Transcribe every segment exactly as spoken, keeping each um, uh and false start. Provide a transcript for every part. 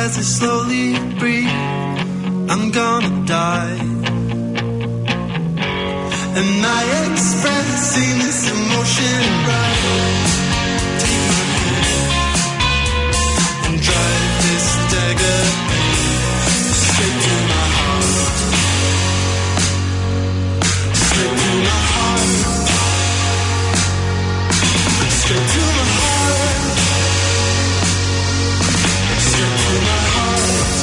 as I slowly breathe, I'm gonna die. Am I expressing this emotion right? Take my hand and drive this dagger straight to my heart. Straight to my heart. Straight to my heart. Straight to my heart.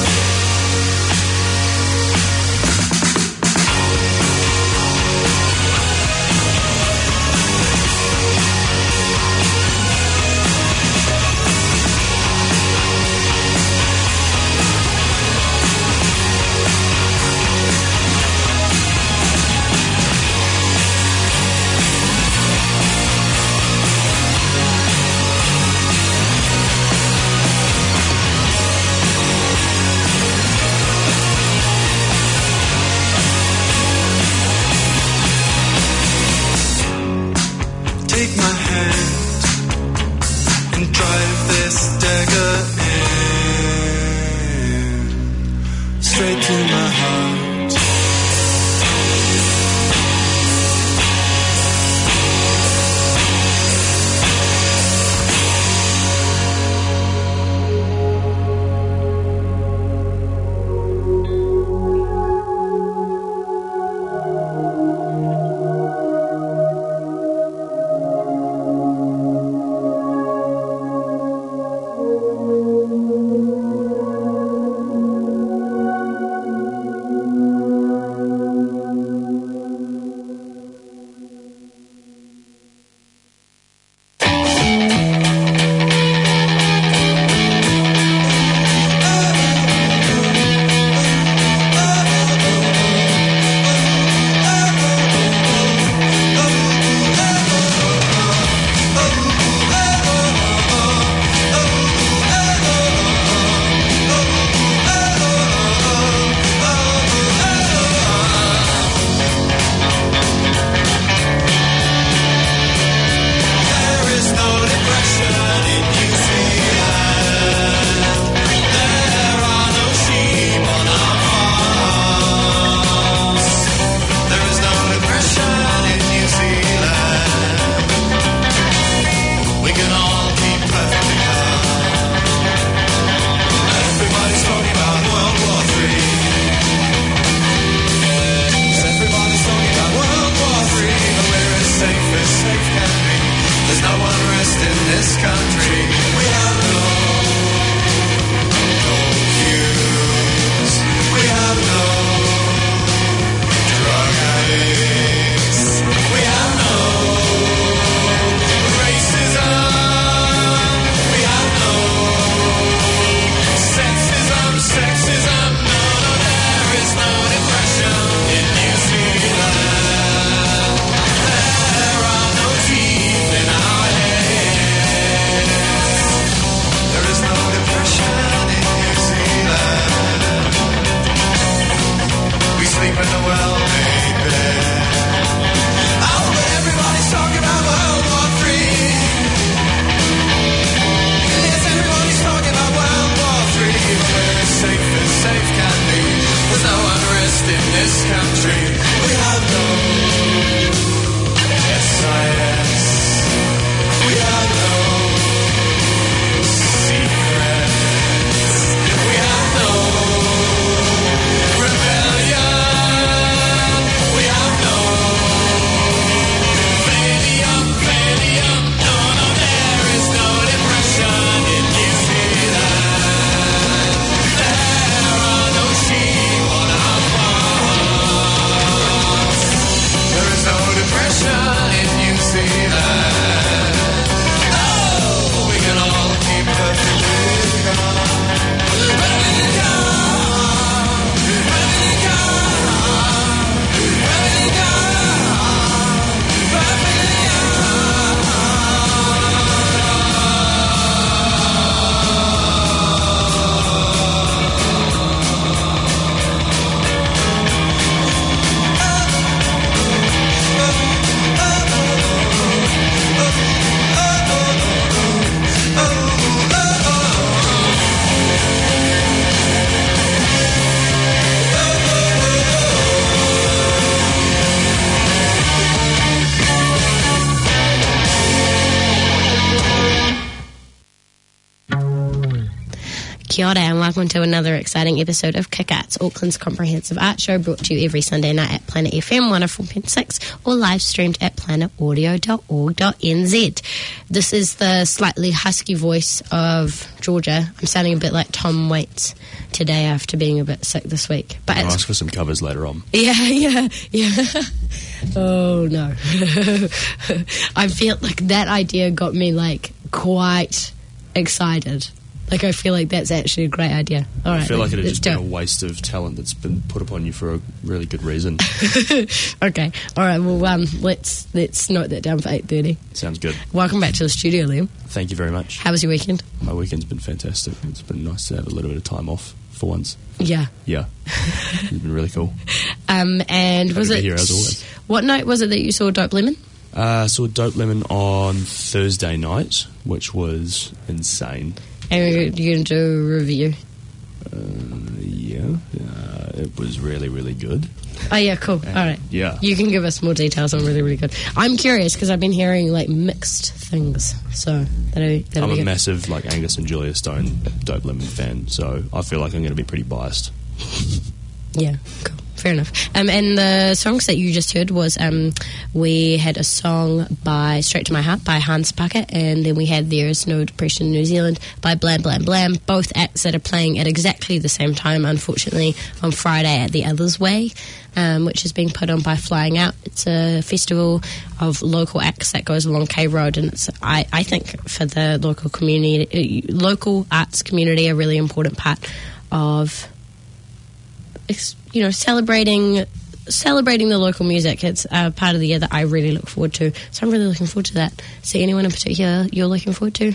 Kia ora and welcome to another exciting episode of Kick Arts, Auckland's comprehensive art show, brought to you every Sunday night at Planet F M one oh four point six or live streamed at planet audio dot org dot n z. This is the slightly husky voice of Georgia. I'm sounding a bit like Tom Waits today after being a bit sick this week. But I'll it's, ask for some covers later on. Yeah, yeah, yeah. Oh, no. I feel like that idea got me, like, quite excited. Like, I feel like that's actually a great idea. All right, I feel like it had let's just do been a waste of talent that's been put upon you for a really good reason. Okay, all right. Well, um, let's let's note that down for eight thirty. Sounds good. Welcome back to the studio, Liam. Thank you very much. How was your weekend? My weekend's been fantastic. It's been nice to have a little bit of time off for once. Yeah, Yeah, it's been really cool. Um, and Happy was to be it here as always. What night was it that you saw Dope Lemon? Uh, I saw Dope Lemon on Thursday night, which was insane. And you're going to do a review. Uh, yeah, uh, it was really, really good. Oh, yeah, cool. And All right. Yeah. You can give us more details on really, really good. I'm curious because I've been hearing, like, mixed things. So, that'll, that'll I'm be a good. massive, like, Angus and Julia Stone Dope Lemon fan, so I feel like I'm going to be pretty biased. Yeah, cool. Fair enough. Um, and the songs that you just heard was um, we had a song by Straight to My Heart by Hans Puckett, and then we had There's No Depression New Zealand by Blam Blam Blam, both acts that are playing at exactly the same time, unfortunately, on Friday at the Others Way, um, which is being put on by Flying Out. It's a festival of local acts that goes along K Road, and it's, I, I think, for the local community, uh, local arts community, a really important part of, you know, celebrating celebrating the local music. It's a part of the year that I really look forward to. So I'm really looking forward to that. So anyone in particular you're looking forward to?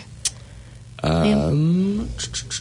Um,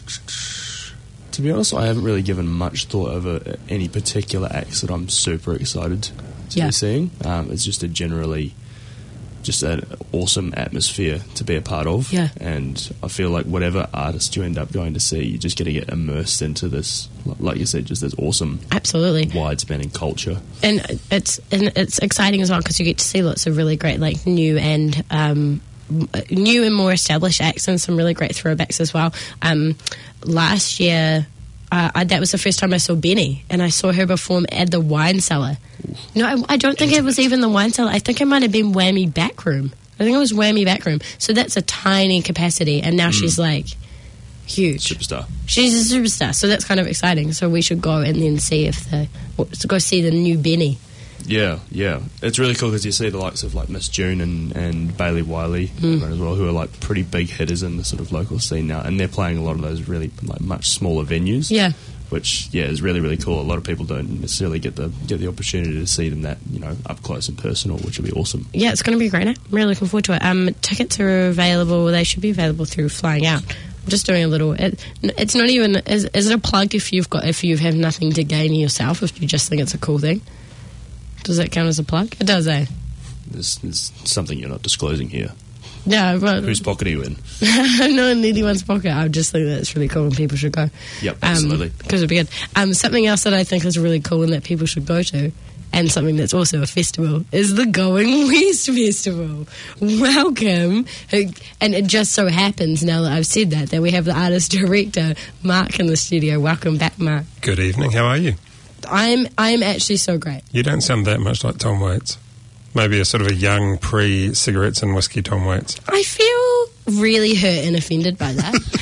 to be honest, I haven't really given much thought over any particular acts that I'm super excited to Yeah. be seeing. Um, it's just a generally just an awesome atmosphere to be a part of. Yeah. And I feel like whatever artist you end up going to see, you're just going to get immersed into this, like you said, just this awesome, Absolutely. wide-spanning culture. And it's and it's exciting as well because you get to see lots of really great, like, new and um, new and more established acts and some really great throwbacks as well. Um, last year, uh, I, that was the first time I saw Benny, and I saw her perform at the Wine Cellar. No, I, I don't think it was even the Wine Cellar. I think it might have been Whammy Backroom. I think it was Whammy Backroom. So that's a tiny capacity, and now mm. she's like huge. Superstar. She's a superstar, so that's kind of exciting. So we should go and then see if the to go see the new Benny. Yeah, yeah. It's really cool because you see the likes of like Miss June and, and Bailey Wiley mm. as well, who are like pretty big hitters in the sort of local scene now, and they're playing a lot of those really like much smaller venues. Yeah. Which yeah is really, really cool. A lot of people don't necessarily get the get the opportunity to see them that, you know, up close and personal, which will be awesome. Yeah, it's going to be great. I'm really looking forward to it. Um, tickets are available. They should be available through Flying Out. I'm just doing a little. It, it's not even. Is, is it a plug if you've got if you have nothing to gain yourself? If you just think it's a cool thing, does that count as a plug? It does, eh? There's, there's something you're not disclosing here. No, but whose pocket are you in? I'm not in anyone's pocket. I just think that it's really cool and people should go. Yep, absolutely. Because um, it'd be good. Um, something else that I think is really cool and that people should go to, and something that's also a festival, is the Going West Festival. Welcome. And it just so happens, now that I've said that, that we have the artist director, Mark, in the studio. Welcome back, Mark. Good evening. How are you? I'm I'm actually so great. You don't sound that much like Tom Waits. Maybe a sort of a young pre-cigarettes and whiskey Tom Waits. I feel really hurt and offended by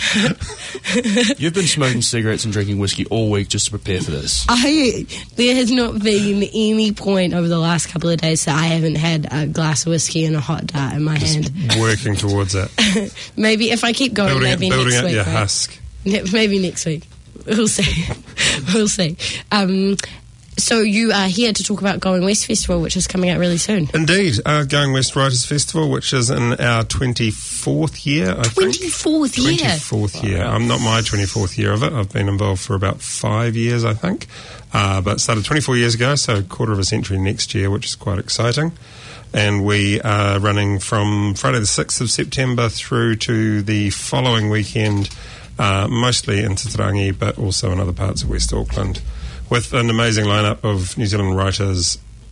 that. You've been smoking cigarettes and drinking whiskey all week just to prepare for this. I There has not been any point over the last couple of days that I haven't had a glass of whiskey and a hot dart in my just hand. Working towards it. Maybe if I keep going, building maybe building next up week. your Right? husk. Maybe next week. We'll see. We'll see. Um, so you are here to talk about Going West Festival, which is coming out really soon. Indeed. Uh, Going West Writers Festival, which is in our twenty-fourth year, I think. twenty-fourth year? twenty-fourth year. I'm not my twenty-fourth year of it. I've been involved for about five years, I think. Uh, but started twenty-four years ago, so a quarter of a century next year, which is quite exciting. And we are running from Friday the sixth of September through to the following weekend, uh, mostly in Te Tarangi, but also in other parts of West Auckland, with an amazing lineup of New Zealand writers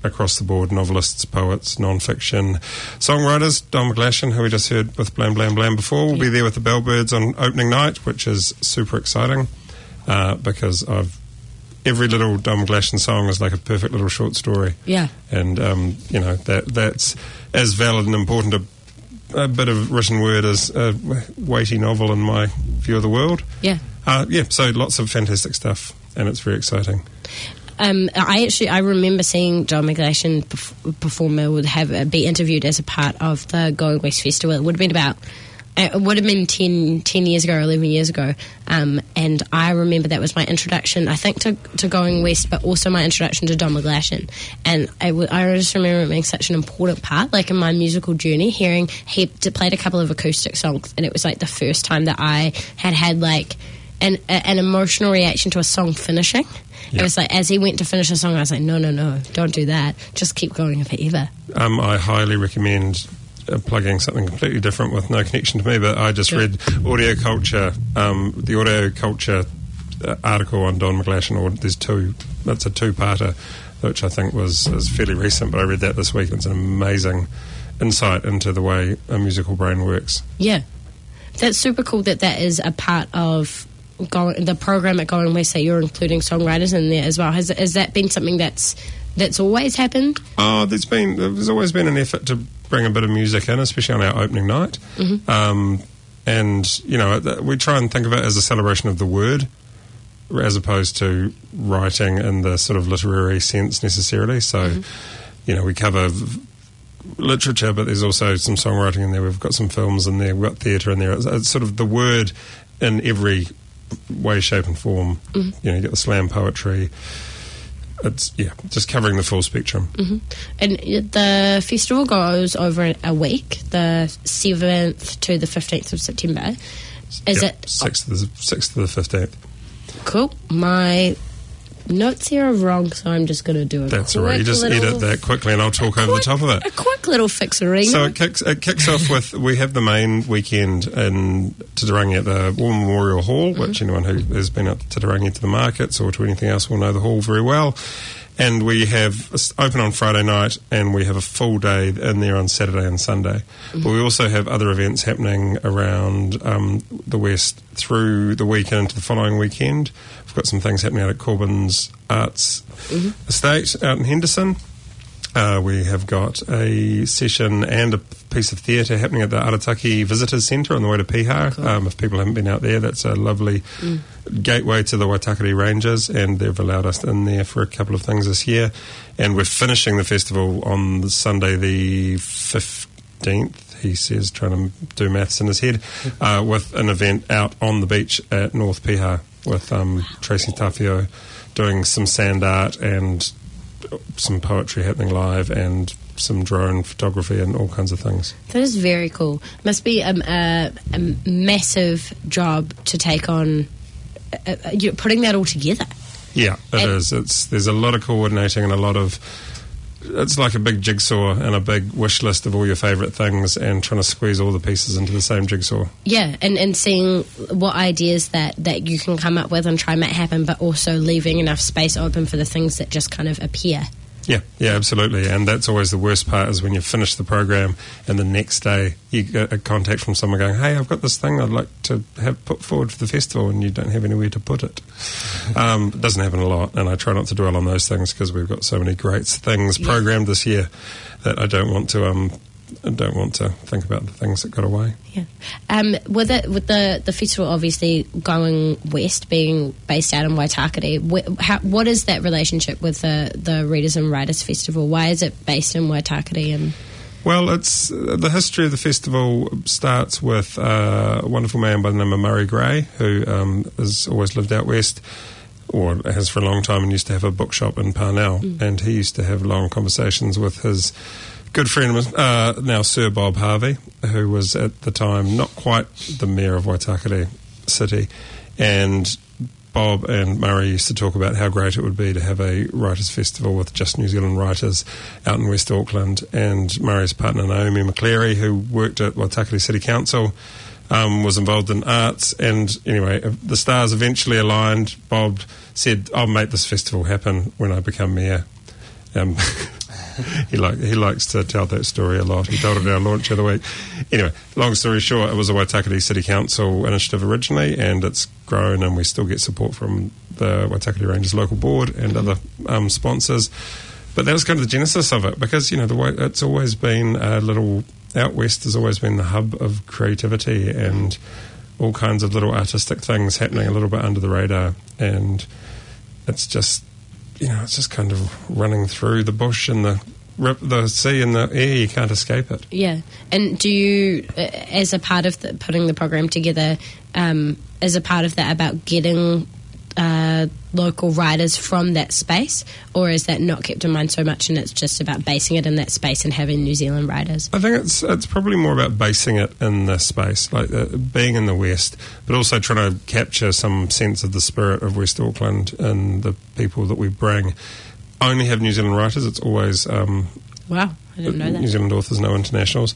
across the board, novelists, poets, non-fiction, songwriters. Don McGlashan, who we just heard with Blam Blam Blam before, will yeah. be there with the Bellbirds on opening night, which is super exciting uh, because I've every little Don McGlashan song is like a perfect little short story. Yeah. And, um, you know, that that's as valid and important a a bit of written word as a weighty novel in my view of the world. Yeah. Uh, yeah, so lots of fantastic stuff, and it's very exciting. Um, I actually I remember seeing Don McGlashan perf- perform. Would have uh, be interviewed as a part of the Going West Festival. It would have been about it would have been ten, ten years ago, eleven years ago, um, and I remember that was my introduction, I think, to, to Going West, but also my introduction to Don McGlashan. And I, w- I just remember it being such an important part, like in my musical journey, hearing he played a couple of acoustic songs, and it was like the first time that I had had like an, a, an emotional reaction to a song finishing. Yep. It was like, as he went to finish a song, I was like, no, no, no, don't do that. Just keep going forever. Um, I highly recommend uh, plugging something completely different with no connection to me, but I just sure. read Audio Culture, um, the Audio Culture uh, article on Don McGlashan, or there's two, that's a two-parter, which I think was is fairly recent, but I read that this week, and it's an amazing insight into the way a musical brain works. Yeah. That's super cool that that is a part of Going, the program at Going West, that you're including songwriters in there as well. Has, has that been something that's that's always happened? Oh, there's been there's always been an effort to bring a bit of music in, especially on our opening night. Mm-hmm. Um, and you know, we try and think of it as a celebration of the word, as opposed to writing in the sort of literary sense necessarily. So, mm-hmm. you know, we cover literature, but there's also some songwriting in there. We've got some films in there. We've got theatre in there. It's, it's sort of the word in every way, shape and form. Mm-hmm. You know, you get the slam poetry. It's, yeah, just covering the full spectrum. Mm-hmm. And the festival goes over a week, the seventh to the fifteenth of September. Is yep, it... sixth to the, sixth to the fifteenth. Cool. My notes here are wrong, so I'm just going to do a That's all right. You just edit that quickly and I'll talk over quick, the top of it. A quick little fixering. So it kicks, it kicks off with, we have the main weekend in Titirangi at the War Memorial Hall, mm-hmm. which anyone who has been at Titirangi to the markets or to anything else will know the hall very well. And we have open on Friday night, and we have a full day in there on Saturday and Sunday. Mm-hmm. But we also have other events happening around um, the West through the weekend into the following weekend. We've got some things happening out at Corbyn's Arts mm-hmm. Estate out in Henderson. Uh, we have got a session and a piece of theatre happening at the Arataki Visitors Centre on the way to Piha. Cool. Um, if people haven't been out there, that's a lovely mm. gateway to the Waitakere Ranges, and they've allowed us in there for a couple of things this year. And we're finishing the festival on the Sunday the fifteenth, he says, trying to do maths in his head, uh, with an event out on the beach at North Piha with um, wow. Tracy Tafio doing some sand art and some poetry happening live and some drone photography and all kinds of things. That is very cool. Must be a, a, a massive job to take on, uh, you're putting that all together. Yeah, it and is. It's there's a lot of coordinating and a lot of... It's like a big jigsaw and a big wish list of all your favourite things and trying to squeeze all the pieces into the same jigsaw. Yeah, and, and seeing what ideas that, that you can come up with and try and make happen, but also leaving enough space open for the things that just kind of appear. Yeah, yeah, absolutely. And that's always the worst part, is when you finish the program and the next day you get a contact from someone going, hey, I've got this thing I'd like to have put forward for the festival, and you don't have anywhere to put it. Um, it doesn't happen a lot, and I try not to dwell on those things because we've got so many great things yeah. programmed this year that I don't want to... Um, I don't want to think about the things that got away. Yeah. Um, with it, with the, the festival obviously going west, being based out in Waitakere, wh- how, what is that relationship with the, the Readers and Writers Festival? Why is it based in Waitakere? And well, it's uh, the history of the festival starts with uh, a wonderful man by the name of Murray Gray, who um, has always lived out west, or has for a long time, and used to have a bookshop in Parnell. Mm. And he used to have long conversations with his good friend, uh, now Sir Bob Harvey, who was at the time not quite the mayor of Waitakere City. And Bob and Murray used to talk about how great it would be to have a writers' festival with just New Zealand writers out in West Auckland. And Murray's partner, Naomi McCleary, who worked at Waitakere City Council, um, was involved in arts. And anyway, the stars eventually aligned. Bob said, I'll make this festival happen when I become mayor. Um, he like he likes to tell that story a lot. He told it at our launch of the week. Anyway, long story short, it was a Waitakere City Council initiative originally, and it's grown, and we still get support from the Waitakere Rangers local board and other um, sponsors. But that was kind of the genesis of it, because you know the way it's always been a little out west has always been the hub of creativity and all kinds of little artistic things happening a little bit under the radar, and it's just, you know, it's just kind of running through the bush and the rip, the sea and the air. You can't escape it. Yeah. And do you, uh, as a part of the, putting the program together, um, as a part of that, about getting uh, local writers from that space, or is that not kept in mind so much and it's just about basing it in that space and having New Zealand writers? I think it's it's probably more about basing it in the space, like uh, being in the West, but also trying to capture some sense of the spirit of West Auckland and the people that we bring. Only have New Zealand writers. It's always um, wow, I didn't know that. New Zealand authors, no internationals.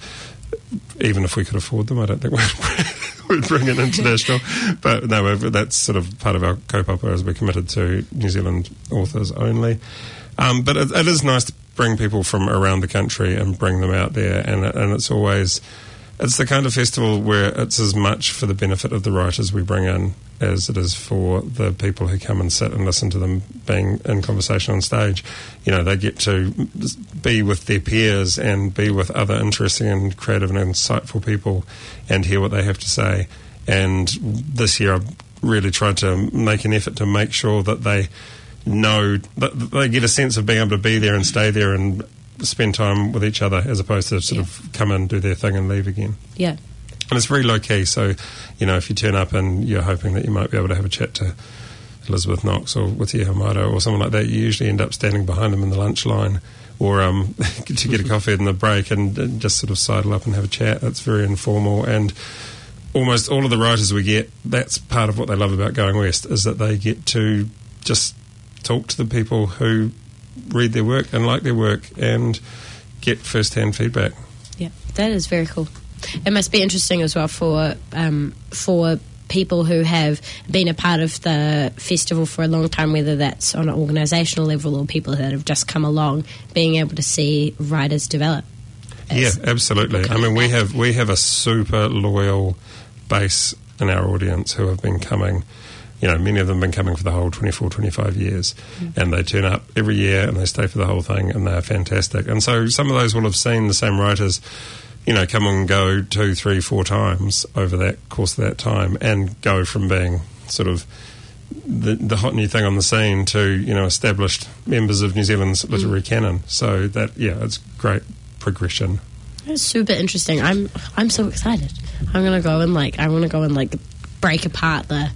Even if we could afford them, I don't think we'd, we'd bring an international. But no, that's sort of part of our kaupapa, as we're committed to New Zealand authors only. Um, but it, it is nice to bring people from around the country and bring them out there, and and it's always it's the kind of festival where it's as much for the benefit of the writers we bring in as it is for the people who come and sit and listen to them being in conversation on stage. You know, they get to be with their peers and be with other interesting and creative and insightful people and hear what they have to say. And this year I've really tried to make an effort to make sure that they know, that they get a sense of being able to be there and stay there and spend time with each other, as opposed to sort yeah. of come in, do their thing and leave again. Yeah. And it's very low-key, so, you know, if you turn up and you're hoping that you might be able to have a chat to Elizabeth Knox or Witi Hamato or someone like that, you usually end up standing behind them in the lunch line or um, to get a coffee in the break and, and just sort of sidle up and have a chat. It's very informal, and almost all of the writers we get, that's part of what they love about going west, is that they get to just talk to the people who read their work and like their work and get first-hand feedback. Yeah, that is very cool. It must be interesting as well for um, for people who have been a part of the festival for a long time, whether that's on an organisational level or people that have just come along, being able to see writers develop. Yeah, absolutely. I mean, we have we have a super loyal base in our audience who have been coming. You know, many of them have been coming for the whole twenty-four, twenty-five years, mm. and they turn up every year and they stay for the whole thing, and they're fantastic. And so some of those will have seen the same writers, you know, come and go two, three, four times over that course of that time, and go from being sort of the, the hot new thing on the scene to, you know, established members of New Zealand's literary mm. canon. So that, yeah, it's great progression. That's super interesting. I'm I'm so excited. I'm gonna go and like I want to go and like break apart the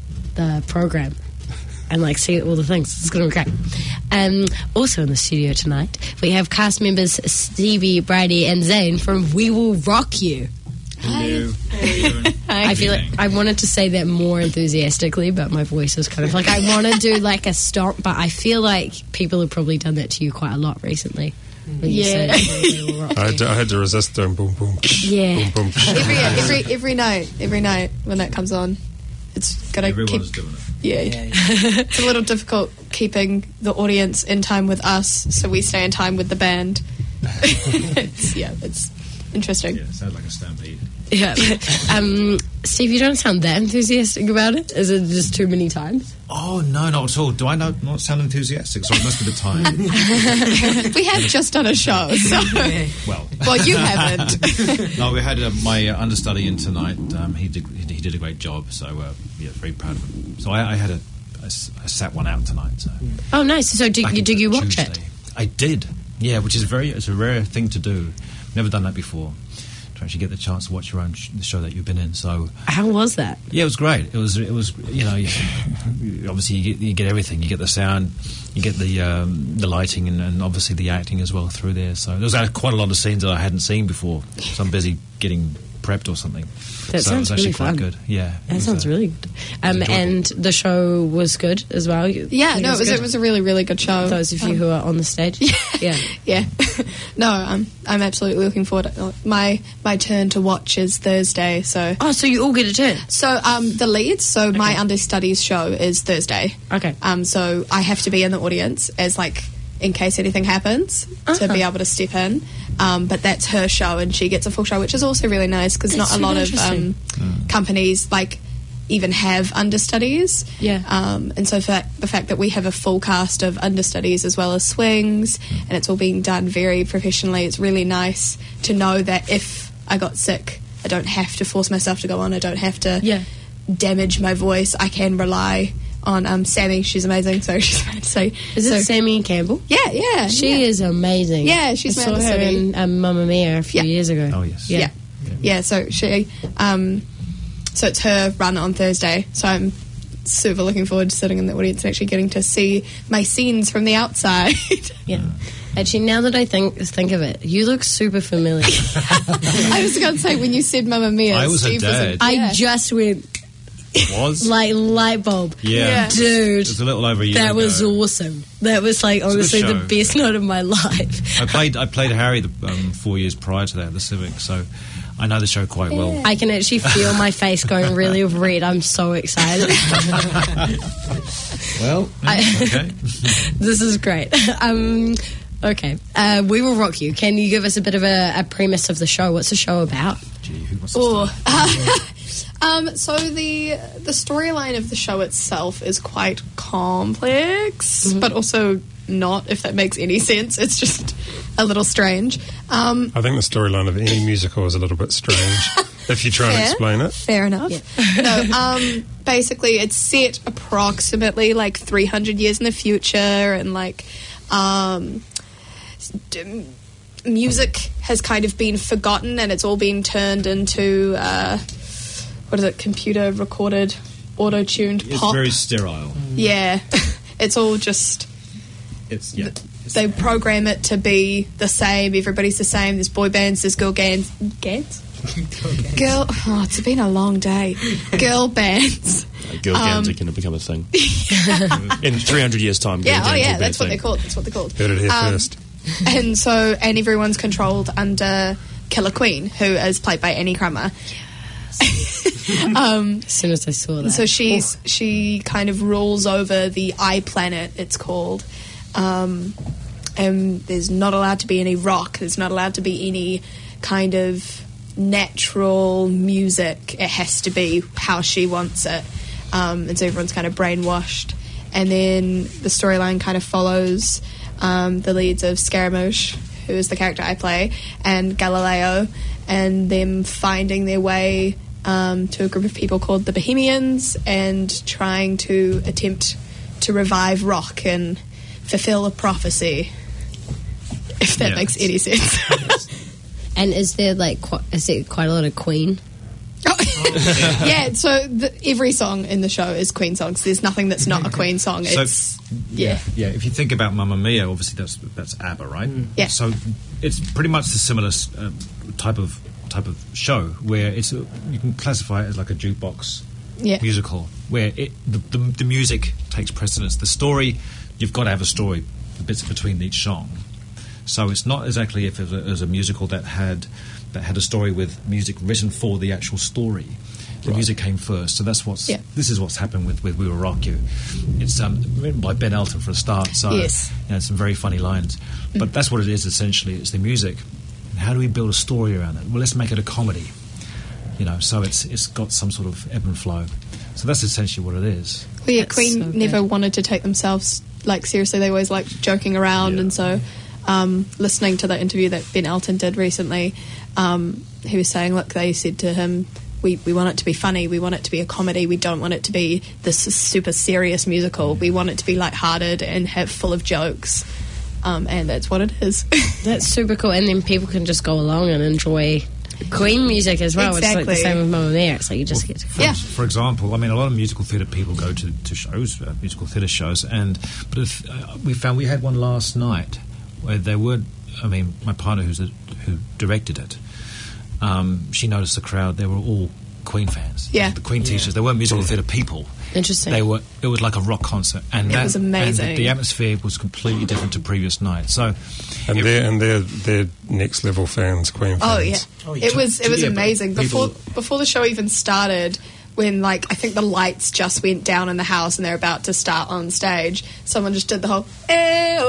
the program and like see all the things. It's going to be great. Um, also in the studio tonight, we have cast members Stevie, Brady, and Zane from We Will Rock You. Hello. How are you doing? I feel like I wanted to say that more enthusiastically, but my voice is kind of like I want to do like a stomp, but I feel like people have probably done that to you quite a lot recently. When you Yeah. said, "We will rock I you." had, to, I had to resist doing boom, boom, Yeah. boom, boom. every every every night, every night when that comes on, it's gotta Everyone's keep. doing it. Yeah, it's a little difficult keeping the audience in time with us, so we stay in time with the band. it's, yeah, it's interesting. Yeah, it sounds like a stampede. Yeah. Um, Steve, you don't sound that enthusiastic about it. Is it just too many times? Oh, no, not at all. Do I not, not sound enthusiastic? So I must be tired. We have just done a show, so Well, well, you haven't. no, we had uh, my uh, understudy in tonight. Um, he did he he did a great job, so uh, yeah, very proud of him. So I, I had a I, s- I sat one out tonight. So Oh, nice. So do back you, in do you watch Tuesday. it? I did, yeah, which is very it's a rare thing to do. Never done that before. To actually get the chance to watch your own sh- the show that you've been in. So How was that? yeah, it was great. It was it was you know you, obviously you get, you get everything. You get the sound, you get the um, the lighting, and, and obviously the acting as well through there. So there was uh, quite a lot of scenes that I hadn't seen before. So I'm busy getting prepped or something. That so sounds it was actually really quite fun. good. Yeah, it That was, sounds uh, really good. Um, enjoyable. and the show was good as well. You- Yeah, think no, it was good? it was a really really good show. Those of you Um, who are on the stage. Yeah. yeah, no, I'm I'm absolutely looking forward. To, my my turn to watch is Thursday, so. Oh, so you all get a turn. So um, the leads, so my Okay. understudies show is Thursday. Okay. Um, so I have to be in the audience as like in case anything happens, to Uh-huh. be able to step in. Um, but that's her show, and she gets a full show, which is also really nice because not That's a lot really of interesting. um, companies like even have understudies. Yeah. Um, and so for the fact that we have a full cast of understudies as well as swings, and it's all being done very professionally, it's really nice to know that if I got sick, I don't have to force myself to go on. I don't have to Yeah. damage my voice. I can rely on um, Sammy. She's amazing. So she's about to say. Is so, it Sammy Campbell? Yeah, yeah. She yeah. is amazing. Yeah, she's I saw Mad her City. in um, Mamma Mia a few Yeah. years ago. Oh, yes. Yeah. yeah, So she, um, so it's her run on Thursday. So I'm super looking forward to sitting in the audience and actually getting to see my scenes from the outside. Yeah. Actually, now that I think think of it, you look super familiar. I was going to say when you said Mamma Mia, I was her Steve dad. in- I yeah. just went Was? like light bulb. yeah. Yeah. Dude, It was a little over a year that ago. was awesome. That was like a good honestly the show. best night of my life. I played I played Harry the, um, four years prior to that at the Civic, so I know the show quite well. I can actually feel my face going really red. I'm so excited. Well, I- okay. This is great. Um, okay, uh, we will rock you. Can you give us a bit of a, a premise of the show? What's the show about? Gee, who wants to Oh. start? um, so the the storyline of the show itself is quite complex, but also not, if that makes any sense. It's just a little strange. Um, I think the storyline of any musical is a little bit strange if you try and Fair. explain it. Fair enough. No, um, basically, it's set approximately like three hundred years in the future, and like um, d- music has kind of been forgotten, and it's all been turned into uh, what is it? Computer recorded, auto tuned It's pop. very sterile. Yeah, it's all just. It's yeah. They program it to be the same. Everybody's the same. There's boy bands. There's girl bands. Gans? Girl. Oh, it's been a long day. Girl bands. Girl Um, bands are going to become a thing in three hundred years' time. girl Yeah. Oh, bands yeah. will be a That's what thing. they're called. That's what they're called. Heard it here Um, first. And so, and everyone's controlled under Killer Queen, who is played by Annie Crummer. um, As soon as I saw that, so she's she kind of rules over the eye planet. It's called. Um, and there's not allowed to be any rock. There's not allowed to be any kind of natural music. It has to be how she wants it. Um, and so everyone's kind of brainwashed. And then the storyline kind of follows um, the leads of Scaramouche, who is the character I play, and Galileo, and them finding their way um, to a group of people called the Bohemians and trying to attempt to revive rock and fulfill a prophecy, if that Yeah. makes any sense. and is there like qu- is there quite a lot of Queen? Yeah, so the, every song in the show is Queen songs. There's nothing that's not a Queen song. So- It's yeah. Yeah, if you think about Mamma Mia, obviously that's that's ABBA, right? Yeah. So it's pretty much the similar uh, type of type of show where it's a, you can classify it as like a jukebox Yeah. musical where it, the, the the music takes precedence. The story, you've got to have a story, the bits between each song. So it's not exactly if it was a, it was a musical that had that had a story with music written for the actual story. The music came first, so that's what's. Yeah. This is what's happened with, with We Will Rock You. It's um, written by Ben Elton for a start, so Yes. you know, some very funny lines. But that's what it is essentially. It's the music. And how do we build a story around it? Well, let's make it a comedy. You know, so it's it's got some sort of ebb and flow. So that's essentially what it is. Well, yeah, That's Queen so never good. wanted to take themselves like seriously. They always liked joking around, Yeah. and so um, listening to the interview that Ben Elton did recently, um, he was saying, look, they said to him, we, we want it to be funny, we want it to be a comedy, we don't want it to be this super serious musical, we want it to be lighthearted and have full of jokes, um, and that's what it is. That's super cool, and then people can just go along and enjoy Queen music as well. It's like the Exactly. same with Mamma Mia. It's like you just get to For, Yeah. for example, I mean, a lot of musical theatre people go to, to shows, uh, musical theatre shows, and but if, uh, we found we had one last night where they were. I mean, my partner, who's a, who directed it, um, she noticed the crowd. They were all Queen fans. Yeah. the Queen teachers. They weren't musical theatre people. Interesting. They were. It was like a rock concert, and It that, was amazing. And the, the atmosphere was completely different to previous nights. So, And it- they're and they're they're next level fans, Queen fans. Oh yeah, Oh, yeah. it was it was Yeah, but amazing. Before people- before the show even started, when like I think the lights just went down in the house and they're about to start on stage, someone just did the whole "Eh,"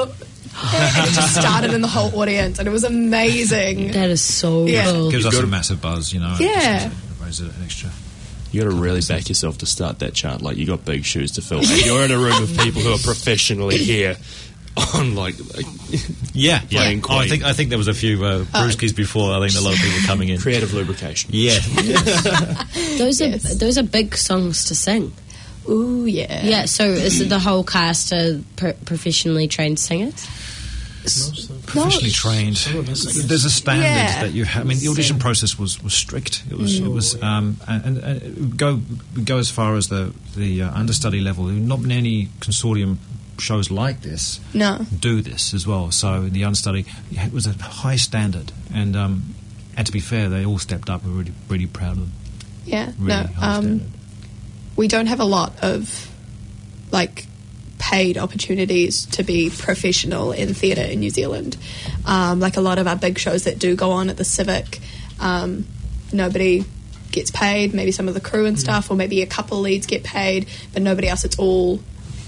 and it just started in the whole audience, and it was amazing. That is so Yeah. cool. Gives us You've a got massive buzz, you know. Yeah. It just raises it extra. You got to really back yourself to start that chant. Like, you got big shoes to fill. And you're in a room of people who are professionally here on, like, like Yeah, yeah. Playing Oh, I Queen. think I think there was a few uh, brewskis before. I think a lot of people coming in. creative lubrication. Yeah, Those are Yes. those are big songs to sing. Ooh, yeah. Yeah. So is it the whole cast are pro- professionally trained singers? professionally trained. There's a standard Yeah. that you have. I mean, the audition process was, was strict. It was it was um, and, and, and go go as far as the the uh, understudy level. Not many consortium shows like this No. do this as well. So the understudy, it was a high standard, and um, and to be fair, they all stepped up. We're really really proud of them. Yeah. Really no. high Um, standard. we don't have a lot of like paid opportunities to be professional in theatre in New Zealand. Um, like a lot of our big shows that do go on at the Civic, um, nobody gets paid. Maybe some of the crew and stuff, or maybe a couple leads get paid, but nobody else. It's all,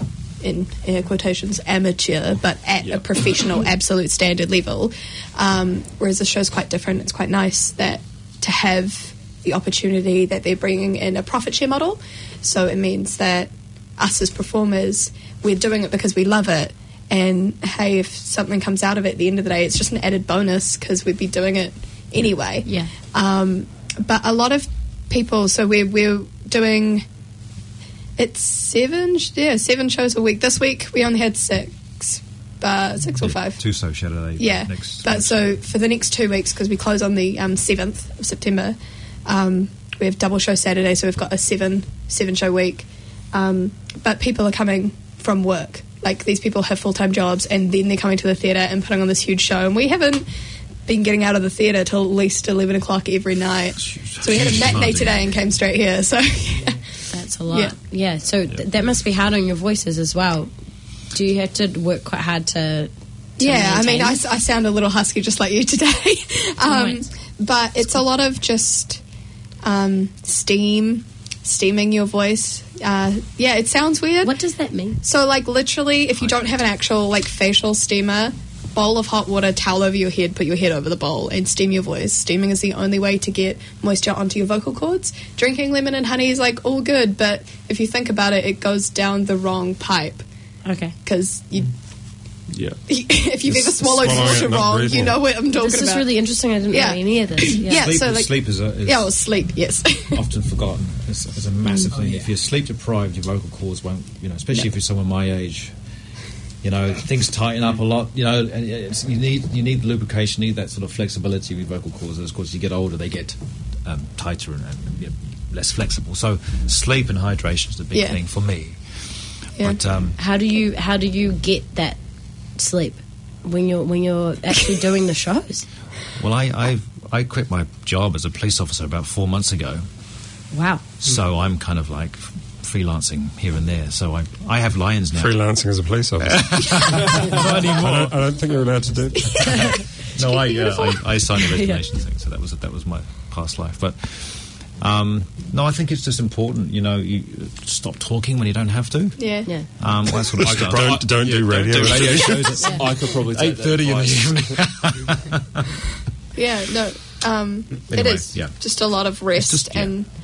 in air quotations, amateur, but at a professional, absolute standard level. Um, whereas the show's quite different. It's quite nice that to have the opportunity that they're bringing in a profit share model. So it means that us as performers, we're doing it because we love it. And hey, if something comes out of it at the end of the day, it's just an added bonus because we'd be doing it anyway. Yeah. Um, but a lot of people, so we're, we're doing, it's seven, yeah, seven shows a week. This week we only had six, uh, six or five. Two so Saturday. Yeah, Next, but next so for the next two weeks, because we close on the um, seventh of September, um, we have double show Saturday, so we've got a seven seven show week. Um, but people are coming from work. Like, these people have full time jobs, and then they're coming to the theatre and putting on this huge show. And we haven't been getting out of the theatre till at least eleven o'clock every night. So we had a Huge matinee demanding. today and came straight here. So yeah. That's a lot. Yeah. Yeah. So th- that must be hard on your voices as well. Do you have to work quite hard to? to Yeah, I mean, maintain I, it? I sound a little husky just like you today. um, Right. But it's a lot of just um, steam, steaming your voice. Uh, yeah, it sounds weird. What does that mean? So, like, literally, if you don't have an actual, like, facial steamer, bowl of hot water, towel over your head, put your head over the bowl, and steam your voice. Steaming is the only way to get moisture onto your vocal cords. Drinking lemon and honey is, like, all good, but if you think about it, it goes down the wrong pipe. Okay. Because you... Yeah. if you've ever Just swallowed swallowing it, water not wrong, breathing you it. know what I'm talking This is about. really interesting. I didn't Yeah. know any of this. Yeah. Yeah. Sleep, so, like- sleep is, a, is Yeah, well, sleep, yes. often forgotten. It's, it's a massive thing. If you're sleep deprived, your vocal cords won't, you know, especially if you're someone my age. You know, things tighten up a lot. You know, and it's, you need you need lubrication, you need that sort of flexibility with vocal cords. As of course, you get older, they get um, tighter and, and you know, less flexible. So, sleep and hydration is the big Yeah. thing for me. Yeah. But um, How do you how do you get that sleep when you're when you're actually doing the shows? well, I, I I quit my job as a police officer about four months ago. Wow. So I'm kind of like freelancing here and there. So I I have lions now. Freelancing as a police officer. I, don't, I don't think you're allowed to do that. No, I, uh, I I signed a resignation thing, so that was that was my past life. But um, no, I think it's just important. You know, you stop talking when you don't have to. Yeah. Yeah. Um, that sort of I could stuff. pro- Don't- don't do radio. Don't do radio shows shows. at I could probably take eight thirty in that the advice. evening. Yeah, no, um, it Anyway, is yeah. just a lot of rest just- yeah. and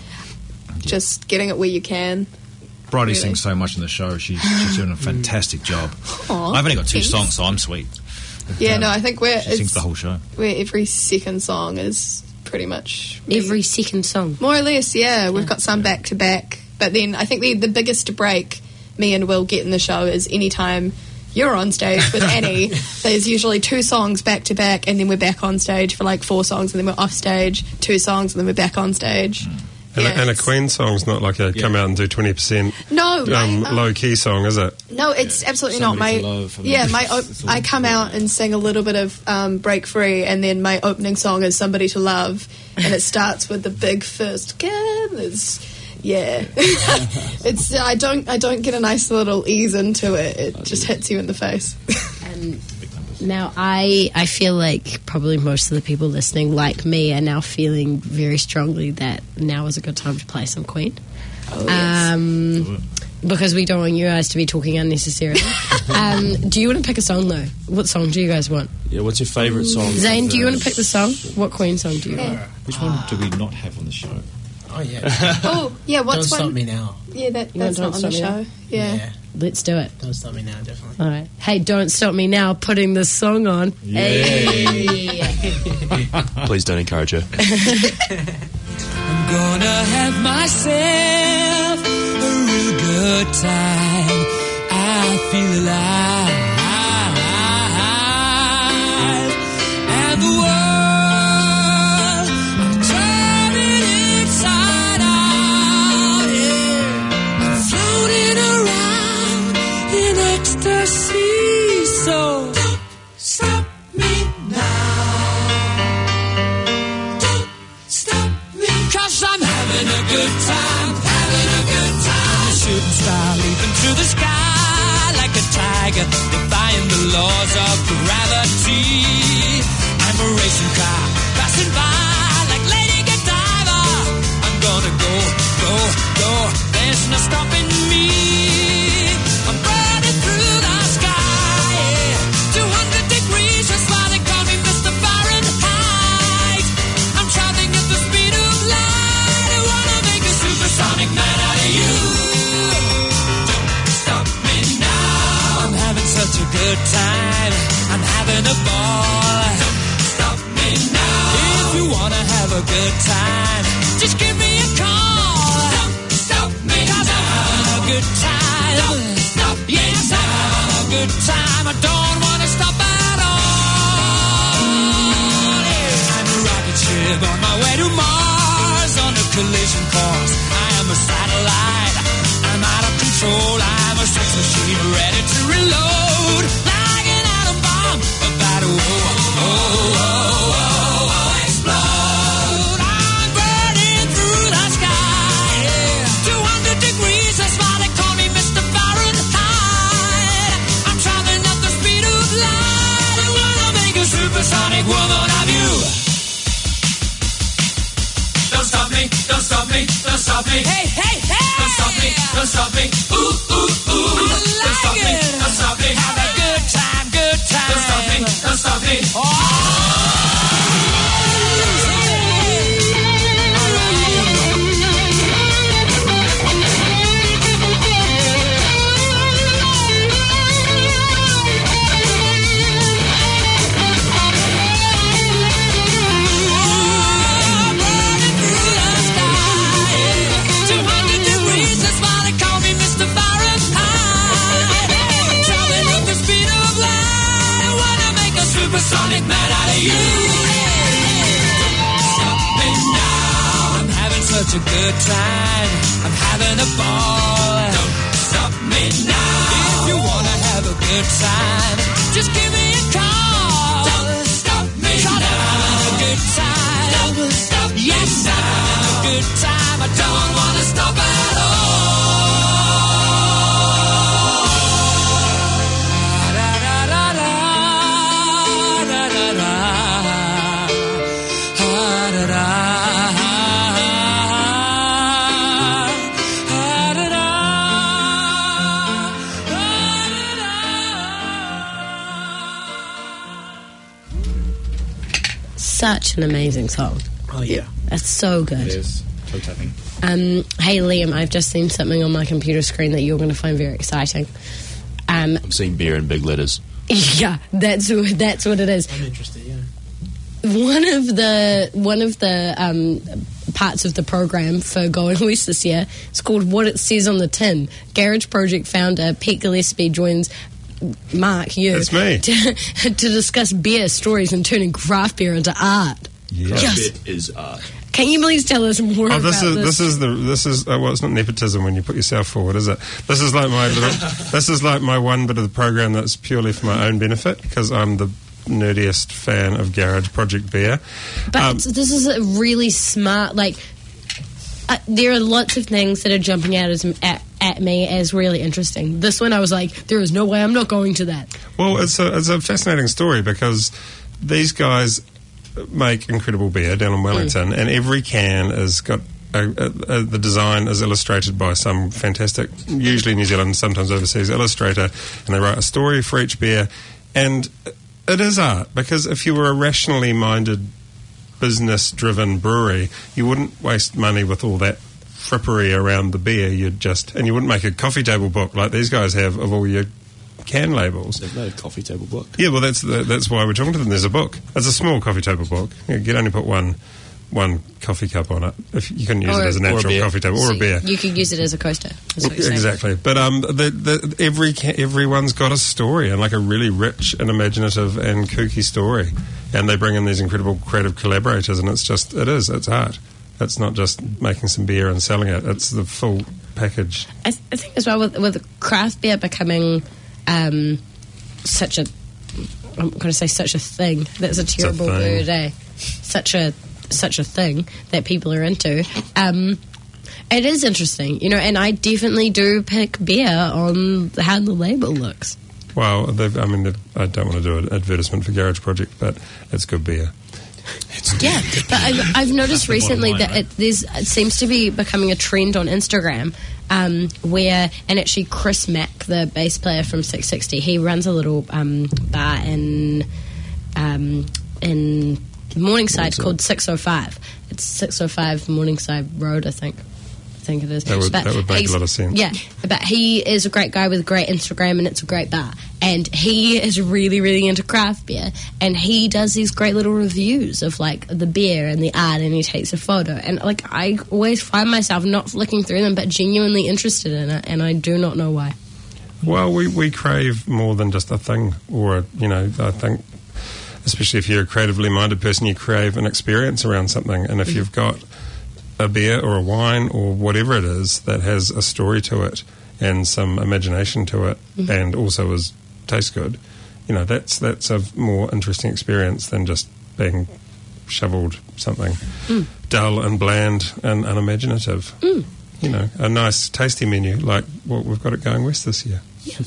just getting it where you can. Bridie Really? sings so much in the show. She's, she's doing a fantastic job. Aw, I've only got two thanks. songs, so I'm sweet. But, Yeah, um, no, I think we're she sings it's, the whole show. where every second song is pretty much me. Every second song. more or less. Yeah, we've got some back to back, but then I think the the biggest break me and Will get in the show is anytime you're on stage with Annie. There's usually two songs back to back, and then we're back on stage for like four songs, and then we're off stage, two songs, and then we're back on stage. And, Yeah, a, and a it's- Queen song's not like a come out and do twenty percent No, my, um, um, low key song, is it? No, it's absolutely not. Somebody My to Love, I mean, yeah, my it's- op- it's all I come out and sing a little bit of um, Break Free, and then my opening song is Somebody to Love, and it starts with the big first cameras. Yeah, it's I don't I don't get a nice little ease into it. It just hits you in the face. Um, now, I I feel like probably most of the people listening, like me, are now feeling very strongly that now is a good time to play some Queen. Oh, yes. Um, because we don't want you guys to be talking unnecessarily. um, do you want to pick a song, though? What song do you guys want? Yeah, what's your favourite song? Zane, do you want to pick the song? What Queen song do you want? Which one do we not have on the show? Oh, yeah. Oh, yeah, Don't what's Stop one? Me Now. Yeah, that, You want that's not on Don't the Stop Me show. Yeah. Let's do it. Don't Stop Me Now, definitely. All right. Hey, don't stop me now putting this song on. Hey. Please don't encourage her. I'm gonna have myself a real good time. I feel alive. And the world, I'm turning inside out. Yeah. I'm floating around in ecstasy. So don't stop me now. Don't stop me. Cause I'm having a good time, having a good time. Shooting star leaping through the sky like a tiger, defying the laws of gravity. I'm a racing car passing by like Lady Godiva. I'm gonna go, go, go. There's no stopping me. I'm burning through the sky, yeah. two hundred degrees, that's why they call me Mister Fahrenheit. I'm traveling at the speed of light. I wanna make a supersonic man out of you. Don't stop me now. I'm having such a good time. I'm having a ball. Don't stop me now. If you wanna have a good time, just give me a call. Don't stop me now. I'm having a good time. Don't stop me yes, now. I'm having a good time. I don't wanna stop at all. Yeah. I'm a rocket ship on my way to Mars on a collision course. I am a satellite. I'm out of control. I'm a sex machine ready to reload. Like an atom bomb about to oh, oh, oh, oh, oh, explode. I'm burning through the sky. Yeah. two hundred degrees, that's why they call me Mister Fahrenheit. I'm traveling at the speed of light. I wanna make a supersonic woman of you. Don't stop me, don't stop me, don't stop me. Hey, hey, hey! Don't stop me, don't stop me. Ooh, ooh, ooh. I like don't stop it. me, don't stop me. Have a good time, good time. Don't stop me, don't stop me. Oh! Supersonic man out of you. Stop me now. I'm having such a good time. I'm having a ball. Don't stop me now. If you wanna have a good time, just give me a call. Don't stop me now. I'm having a good time. Don't stop yes, me now. I'm having a good time. I don't wanna stop at all. Such an amazing song. Oh, yeah. That's so good. It is. So tapping. Um, hey, Liam, I've just seen something on my computer screen that you're going to find very exciting. Um, I'm seeing beer in big letters. yeah, that's what, that's what it is. I'm interested, yeah. One of the one of the um, parts of the program for Going West this year is called What It Says on the Tin. Garage Project founder Pete Gillespie joins Mark, you, That's me. To, to discuss beer stories and turning craft beer into art. Craft Yes. beer is art. Can you please tell us more Oh, about this is this? this is the this is uh, well, it's not nepotism when you put yourself forward, is it? This is like my little, this is like my one bit of the program that's purely for my own benefit because I'm the nerdiest fan of Garage Project beer. But Um, this is a really smart, like, uh, there are lots of things that are jumping out as, at, at me as really interesting. This one, I was like, there is no way I'm not going to that. Well, it's a it's a fascinating story because these guys make incredible beer down in Wellington, and every can has got a, a, a, the design is illustrated by some fantastic, usually New Zealand, sometimes overseas illustrator, and they write a story for each beer. And it is art, because if you were a rationally minded, business-driven brewery, you wouldn't waste money with all that frippery around the beer. You'd just, and you wouldn't make a coffee table book like these guys have of all your can labels. They've made a coffee table book. Yeah, well, that's the, that's why we're talking to them. There's a book. It's a small coffee table book. You can only put one one coffee cup on it. If you can use Or it a- as a or a natural beer. coffee table or So a beer. You could use it as a coaster. That's what you're saying. Exactly, but um, the, the, every ca- everyone's got a story, and like a really rich and imaginative and kooky story, and they bring in these incredible creative collaborators, and it's just it is it's art. It's not just making some beer and selling it; it's the full package. I, th- I think as well with, with craft beer becoming um, such a, I'm going to say such a thing. That's a terrible thing. word, eh? Such a such a thing that people are into. Um, it is interesting, you know, and I definitely do pick beer on how the label looks. Well, they've- I mean, they've- I don't want to do an advertisement for Garage Project, but it's good beer. Yeah, but I've, I've noticed recently line, that right? it, there's, it seems to be becoming a trend on Instagram um, where, and actually Chris Mack, the bass player from six sixty, he runs a little um, bar in um, in Morningside called six oh five. It's six oh five Morningside Road, I think. I think it is. That would- that would make a he's- lot of sense. Yeah, but he is a great guy with great Instagram, and it's a great bar. And he is really, really into craft beer, and he does these great little reviews of like the beer and the art, and he takes a photo. And like I always find myself not flicking through them, but genuinely interested in it, and I do not know why. Well, we, we crave more than just a thing, or, you know, I think, especially if you're a creatively minded person, you crave an experience around something. And if you've got a beer or a wine or whatever it is that has a story to it and some imagination to it, and also is tastes good, you know, that's that's a more interesting experience than just being shoveled something dull and bland and unimaginative. You know, a nice tasty menu like what we've got at Going West this year.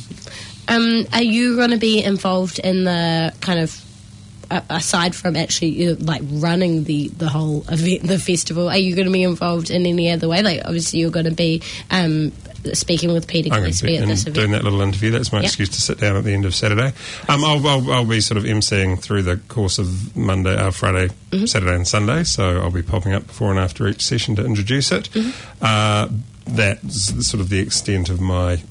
Um, are you going to be involved in the kind of uh, aside from actually you know, like running the, the whole event, the festival? Are you going to be involved in any other way? Like obviously you're going to be um, speaking with Peter I'm going to Gillespie be at in, this doing event. that little interview. That's my Yep. excuse to sit down at the end of Saturday. Um, I'll, I'll, I'll be sort of emceeing through the course of Monday, uh, Friday, Mm-hmm. Saturday and Sunday, so I'll be popping up before and after each session to introduce it. Mm-hmm. Uh, that's sort of the extent of my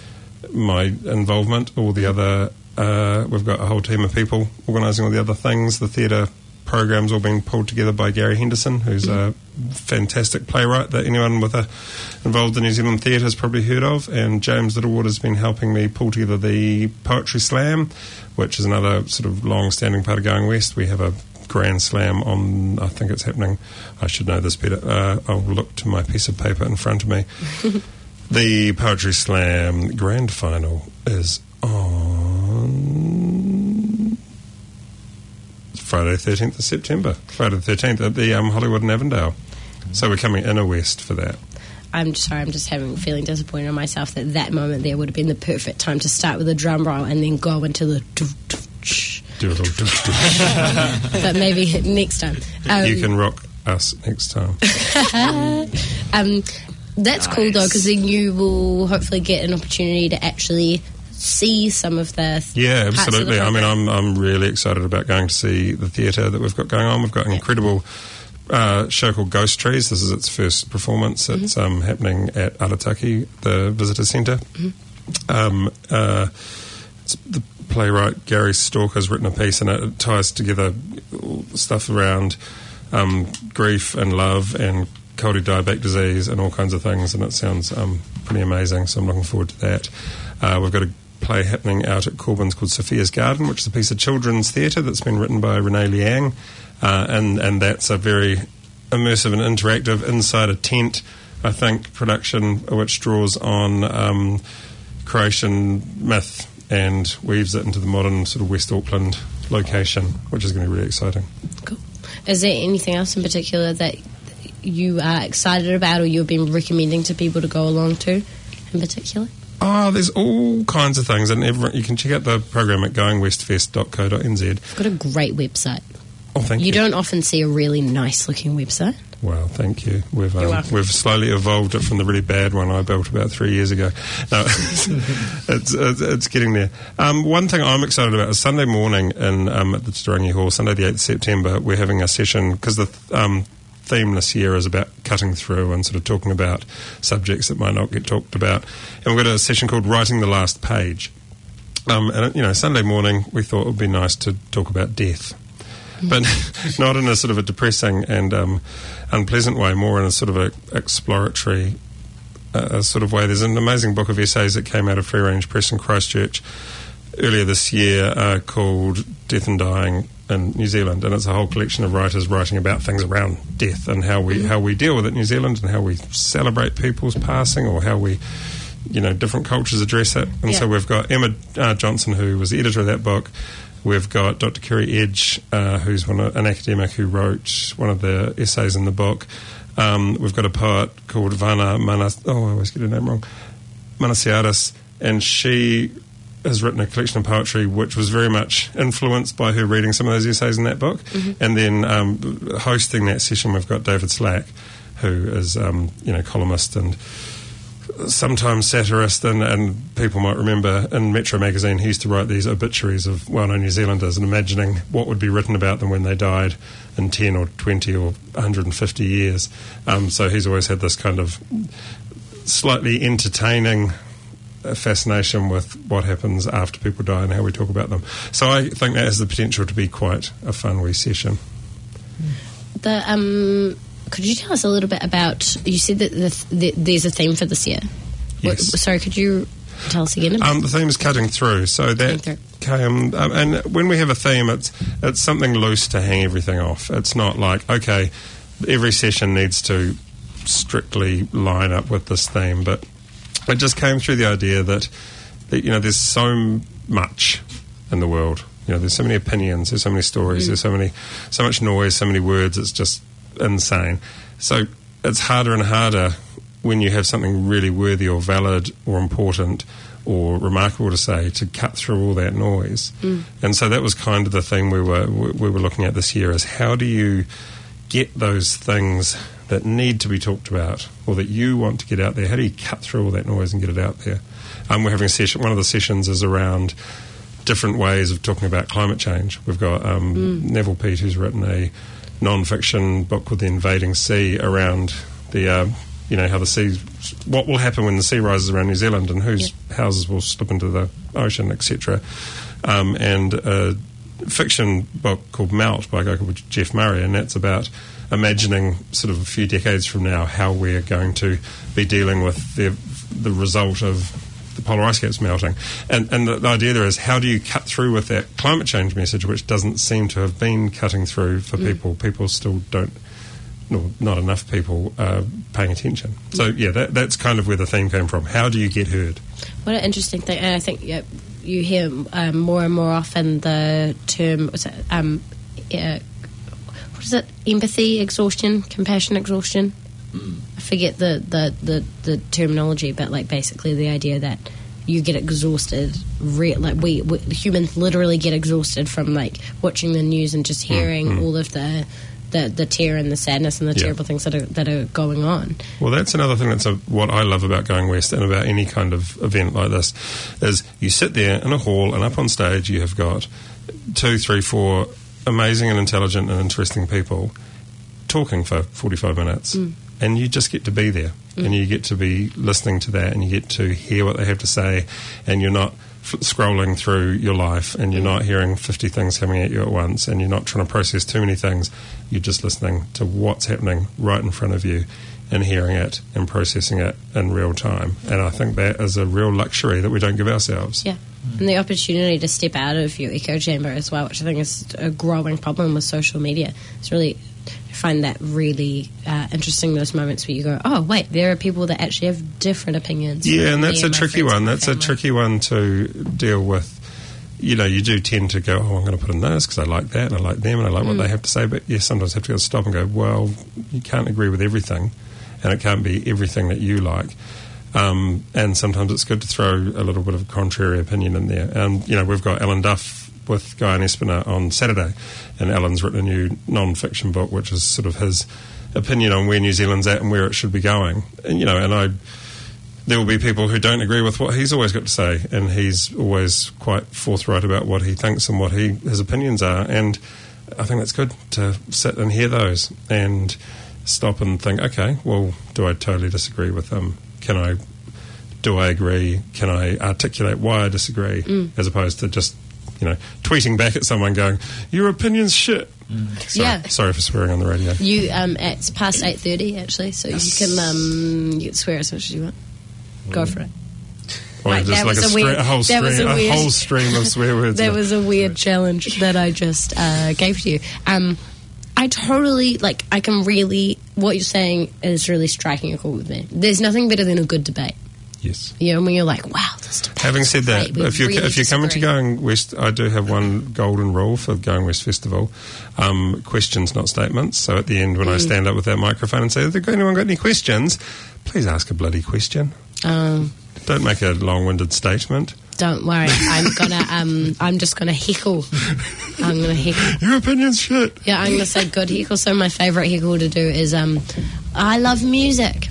my involvement. All the other, uh, we've got a whole team of people organising all the other things. The theatre program's all being pulled together by Gary Henderson, who's a fantastic playwright that anyone with a involved in New Zealand theatre has probably heard of. And James Littlewood has been helping me pull together the Poetry Slam, which is another sort of long-standing part of Going West. We have a Grand Slam on, I think it's happening, I should know this better, uh, I'll look to my piece of paper in front of me. The Poetry Slam Grand Final is on Friday thirteenth of September, Friday the thirteenth at the um, Hollywood in Avondale. So we're coming inner west for that. I'm sorry, I'm just having feeling disappointed in myself that that moment there would have been the perfect time to start with a drum roll and then go into the. Do it all. But maybe next time. Um, You can rock us next time. Um, that's cool though, because then you will hopefully get an opportunity to actually see some of the th- Yeah, parts of the absolutely. I mean, program. I'm I'm really excited about going to see the theatre that we've got going on. We've got an incredible uh, show called Ghost Trees. This is its first performance. Mm-hmm. It's um, happening at Arataki, the visitor centre. Mm-hmm. Um, uh, it's the playwright Gary Stalker's written a piece, and it, it ties together all the stuff around um, grief and love and cold diabetic disease and all kinds of things, and it sounds um, pretty amazing, so I'm looking forward to that. Uh, we've got a play happening out at Corbyn's called Sophia's Garden, which is a piece of children's theatre that's been written by Renee Liang, uh, and, and that's a very immersive and interactive inside a tent, I think, production which draws on um, Croatian myth and weaves it into the modern sort of West Auckland location, which is going to be really exciting. Cool. Is there anything else in particular that you are excited about or you've been recommending to people to go along to in particular? Oh, there's all kinds of things, and everyone, you can check out the program at going west fest dot co dot n z. I've got a great website. Oh, thank you. You don't often see a really nice-looking website. Well, thank you. We've You're um, welcome. we've slowly evolved it from the really bad one I built about three years ago. No, it's, it's it's getting there. Um, one thing I'm excited about is Sunday morning in um, at the Tarangi Hall, Sunday the eighth of September, we're having a session because the th- um, theme this year is about cutting through and sort of talking about subjects that might not get talked about. And we've got a session called Writing the Last Page. Um, and, you know, Sunday morning we thought it would be nice to talk about death. But not in a sort of a depressing and um, unpleasant way, more in a sort of a exploratory uh, sort of way. There's an amazing book of essays that came out of Free Range Press in Christchurch earlier this year uh, called Death and Dying in New Zealand, and it's a whole collection of writers writing about things around death and how we how we deal with it in New Zealand and how we celebrate people's passing or how we, you know, different cultures address it. And Yeah. so we've got Emma uh, Johnson, who was the editor of that book. We've got Doctor Kerry Edge, uh, who's one of, an academic who wrote one of the essays in the book. Um, we've got a poet called Vana Manas... Oh, I always get her name wrong. Manasiadis, and she has written a collection of poetry which was very much influenced by her reading some of those essays in that book. Mm-hmm. And then um, hosting that session, we've got David Slack, who is, um, you know, columnist and sometimes satirist, and, and people might remember in Metro magazine he used to write these obituaries of well-known New Zealanders and imagining what would be written about them when they died in ten or twenty or one hundred fifty years. Um, so he's always had this kind of slightly entertaining fascination with what happens after people die and how we talk about them. So I think that has the potential to be quite a fun wee session. The um, could you tell us a little bit about? You said that the, the, there's a theme for this year. What, Yes. sorry, could you tell us again? About Um, the theme is cutting through. So that Cutting came, um, and when we have a theme, it's it's something loose to hang everything off. It's not like, okay, every session needs to strictly line up with this theme, but it just came through the idea that, that you know, there's so much in the world. You know, there's so many opinions, there's so many stories, mm. there's so many, so much noise, so many words. It's just insane. So it's harder and harder when you have something really worthy or valid or important or remarkable to say to cut through all that noise. Mm. And so that was kind of the thing we were we were looking at this year: is how do you get those things that need to be talked about or that you want to get out there? How do you cut through all that noise and get it out there? Um, we're having a session. One of the sessions is around different ways of talking about climate change. We've got um, mm. Neville Peat, who's written a non-fiction book called The Invading Sea around the, uh, you know, how the sea, what will happen when the sea rises around New Zealand and whose yeah. houses will slip into the ocean, et cetera. Um, and a fiction book called Melt by a guy called Jeff Murray, and that's about imagining sort of a few decades from now how we're going to be dealing with the the result of the polar ice caps melting. And, and the, the idea there is, how do you cut through with that climate change message, which doesn't seem to have been cutting through for mm. people. People still don't, no, not enough people uh, paying attention. So, yeah, that, that's kind of where the theme came from. How do you get heard? What an interesting thing. And I think yeah, you hear um, more and more often the term, what's it, um, uh, what is it, empathy exhaustion, compassion exhaustion? I forget the, the, the, the terminology, but like basically the idea that you get exhausted. Re- like we, we humans literally get exhausted from like watching the news and just hearing mm, mm. all of the, the the terror and the sadness and the yeah. terrible things that are that are going on. Well, that's another thing that's a, what I love about Going West and about any kind of event like this is you sit there in a hall and up on stage you have got two, three, four amazing and intelligent and interesting people talking for forty-five minutes. Mm. And you just get to be there, mm. and you get to be listening to that, and you get to hear what they have to say, and you're not f- scrolling through your life, and you're not hearing fifty things coming at you at once, and you're not trying to process too many things. You're just listening to what's happening right in front of you, and hearing it and processing it in real time. And I think that is a real luxury that we don't give ourselves. Yeah. And the opportunity to step out of your echo chamber as well, which I think is a growing problem with social media. It's really... I find that really uh, interesting, those moments where you go, oh, wait, there are people that actually have different opinions. Yeah, and that's a tricky one. That's a tricky one to deal with. You know, you do tend to go, oh, I'm going to put in this because I like that and I like them and I like mm. what they have to say. But you sometimes have to go stop and go, well, you can't agree with everything and it can't be everything that you like. Um, and sometimes it's good to throw a little bit of contrary opinion in there. And, you know, we've got Alan Duff with Guy and Espiner on Saturday, and Alan's written a new non-fiction book, which is sort of his opinion on where New Zealand's at and where it should be going. And, you know, and I, there will be people who don't agree with what he's always got to say, and he's always quite forthright about what he thinks and what he his opinions are, and I think that's good to sit and hear those and stop and think, okay, well, do I totally disagree with them? Can I, do I agree? Can I articulate why I disagree? Mm. As opposed to just, you know, tweeting back at someone going, your opinion's shit. Mm. Sorry, yeah. Sorry for swearing on the radio. You, um, it's past eight thirty actually, so yes. you can, um, you can swear as much as you want. Go mm. for it. Well, right, just that like was a, a, stream, weird, a whole stream, a, a weird, whole stream of swear words. That was a weird challenge that I just uh, gave to you. Um, I totally, like, I can really, what you're saying is really striking a chord with me. There's nothing better than a good debate. Yes. You know, when you're like, wow, this debate Having said that, great. if you're, really if you're coming to disagree. Going West, I do have one golden rule for Going West Festival. Um, questions, not statements. So at the end, when mm. I stand up with that microphone and say, has anyone got any questions? Please ask a bloody question. Um, Don't make a long-winded statement. Don't worry, I'm gonna. Um, I'm just gonna heckle. I'm gonna heckle. Your opinion's shit. Yeah, I'm gonna say good heckle. So my favourite heckle to do is, um, I love music.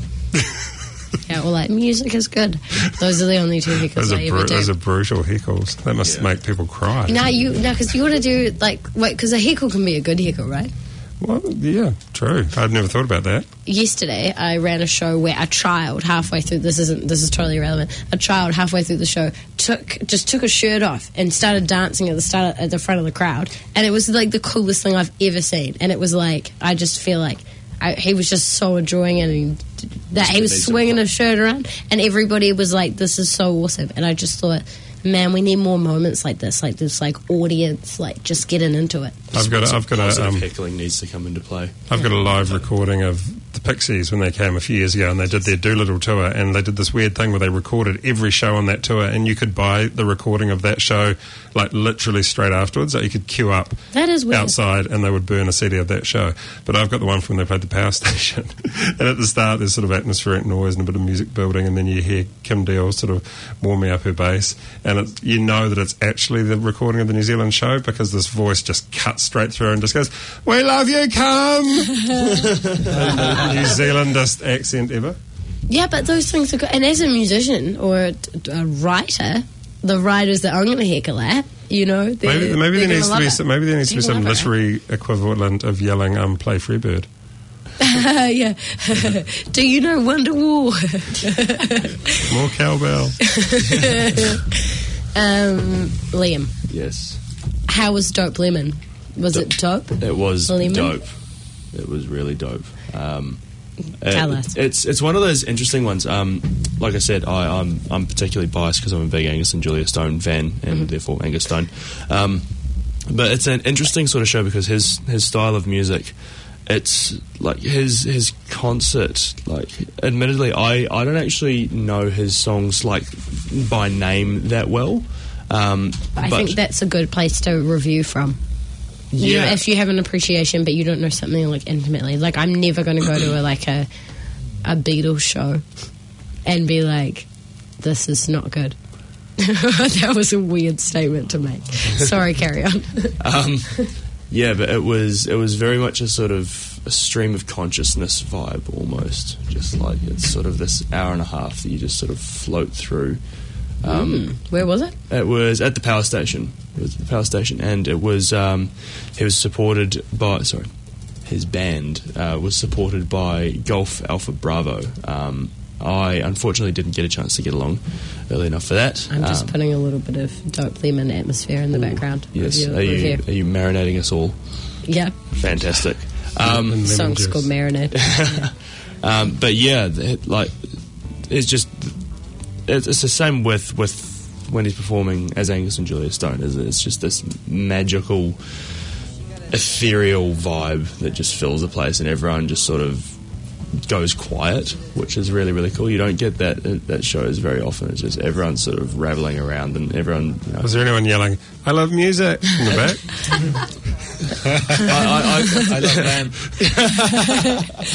Yeah, or like music is good. Those are the only two heckles those I are ever bru- do. Those are brutal heckles. That must yeah. make people cry. No, you no, because you want to do like wait, because a heckle can be a good heckle, right? Well, yeah, true. I'd never thought about that. Yesterday, I ran a show where a child halfway through this isn't this is totally irrelevant. A child halfway through the show took just took a shirt off and started dancing at the start at the front of the crowd, and it was like the coolest thing I've ever seen. And it was like I just feel like I, he was just so enjoying it, and he, that he was swinging his shirt around, and everybody was like, "This is so awesome!" And I just thought, man, we need more moments like this, like this, like audience, like just getting into it. I've got, a, I've got a um, heckling needs to come into play. I've got a live recording of the Pixies when they came a few years ago, and they did their Doolittle tour, and they did this weird thing where they recorded every show on that tour, and you could buy the recording of that show like literally straight afterwards. Like you could queue up that is weird. outside, and they would burn a C D of that show. But I've got the one from when they played the Power Station, and at the start there's sort of atmospheric noise and a bit of music building, and then you hear Kim Deal sort of warming up her bass, and it's, you know that it's actually the recording of the New Zealand show because this voice just cuts straight through and just goes, "We love you, come." New Zealandest accent ever. Yeah, but those things are good. And as a musician or a, a writer, the writers that I'm going to heckle at, you know, maybe, maybe there needs to be some, maybe there needs to be some love it. literary equivalent of yelling, um, "Play Freebird." Uh, yeah. Do you know Wonderwall? More cowbell. um, Liam. Yes. How was Dope Lemon? Was it dope? It was Lemon? dope. It was really dope. Um, Tell it, us. It's it's one of those interesting ones. Um, like I said, I, I'm I'm particularly biased because I'm a big Angus and Julia Stone fan, and Mm-hmm. therefore Angus Stone. Um, but it's an interesting sort of show because his his style of music, it's like his his concert. Like, admittedly, I, I don't actually know his songs like by name that well. Um, I but think that's a good place to review from. You Yeah. know, if you have an appreciation, but you don't know something like intimately. Like, I'm never going to go to a, like a a Beatles show and be like, "This is not good." That was a weird statement to make. Sorry, carry on. um, yeah, but it was it was very much a sort of a stream of consciousness vibe almost. Just like it's sort of this hour and a half that you just sort of float through. Um, mm, where was it? It was at the power station. It was at the power station, and it was um, he was supported by sorry, his band uh, was supported by Golf Alpha Bravo. Um, I unfortunately didn't get a chance to get along early enough for that. I'm just um, putting a little bit of Dope Lemon atmosphere in the background. Yes, Review- are you review. are you marinating us all? Yeah. Fantastic. Um, Lemon Song's juice. called Marinade. um, but yeah, it, like it's just it's, it's the same with with when he's performing as Angus and Julia Stone. Is it's just this magical, ethereal vibe that just fills the place, and everyone just sort of goes quiet, which is really really cool. You don't get that at, at shows very often. It's just everyone's sort of rattling around, and everyone. You know, Was there anyone yelling, "I love music" in the back? I, I, I, I love Lamb.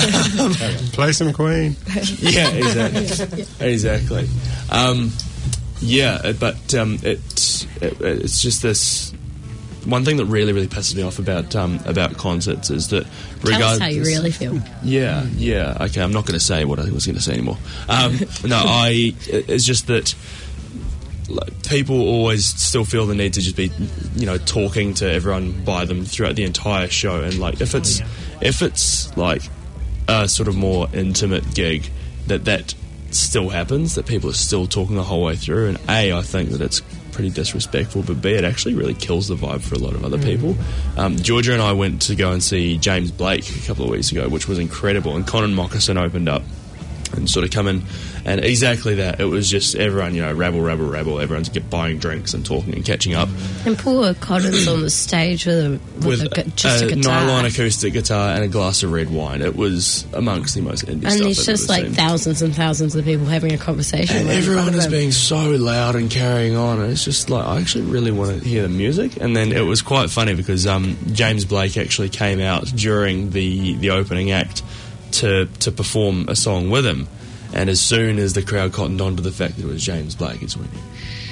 Sorry. Play some Queen. yeah, exactly, exactly. Um, Yeah, uh, but um, it, it it's just this one thing that really really pisses me off about um, about concerts is that Tell regardless, us how you really feel. Yeah, yeah. Okay, I'm not going to say what I was going to say anymore. Um, no, I. It's just that like, people always still feel the need to just be, you know, talking to everyone by them throughout the entire show, and like if it's if it's like a sort of more intimate gig, that that still happens, that people are still talking the whole way through. And A, I think that it's pretty disrespectful, but B, it actually really kills the vibe for a lot of other people. Um, Georgia and I went to go and see James Blake a couple of weeks ago, which was incredible, and Conan Moccasin opened up and sort of come in, and exactly that. It was just everyone, you know, rabble, rabble, rabble. Everyone's get buying drinks and talking and catching up. And poor Colin's on the stage with a, with With a, gu- just a, a guitar. nylon acoustic guitar and a glass of red wine. It was amongst the most indie And stuff there's I've just ever like seen. thousands and thousands of people having a conversation. And right in everyone front of is him. being so loud and carrying on, and it's just like I actually really want to hear the music. And then it was quite funny because um, James Blake actually came out during the, the opening act to to perform a song with him. And as soon as the crowd cottoned on to the fact that it was James Blake, it's went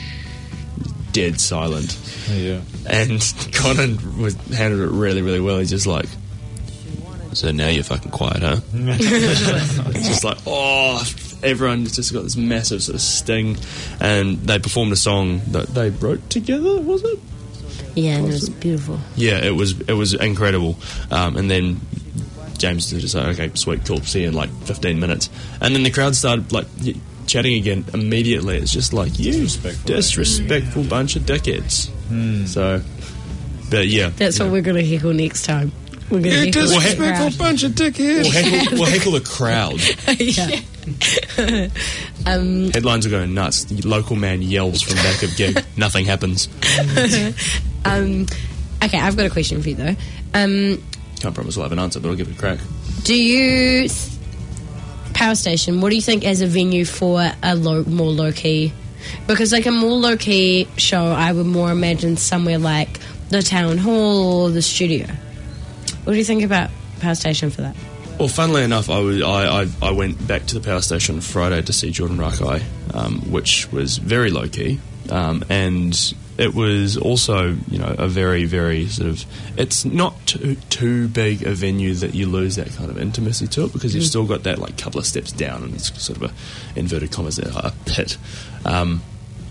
dead silent. Yeah. And Conan was handled it really, really well. He's just like, so now you're fucking quiet, huh? It's just like, oh, everyone just got this massive sort of sting. And they performed a song that they wrote together, was it? Yeah, and it was beautiful. Yeah, it was it was incredible. Um, and then James did just say, okay, sweet, cool, see you in like fifteen minutes. And then the crowd started like y- chatting again immediately. It's just like, you disrespectful, disrespectful bunch of dickheads. So, but yeah. That's what we're going to heckle next time. We're going to You heckle the disrespectful crowd. bunch of dickheads. We'll heckle, we'll heckle the crowd. Yeah. um, Headlines are going nuts. The local man yells from back of gig. Nothing happens. um, okay, I've got a question for you though. Um, Can't promise I'll have an answer, but I'll give it a crack. do you th- Power Station? What do you think as a venue for a low, more low key? Because like a more low key show, I would more imagine somewhere like the Town Hall or the studio. What do you think about Power Station for that? Well, funnily enough, I, was, I, I, I went back to the Power Station on Friday to see Jordan Rakai, um, which was very low key, um, and it was also, you know, a very, very sort of. It's not too, too big a venue that you lose that kind of intimacy to it, because you've still got that like couple of steps down, and it's sort of a inverted commas a pit. Um,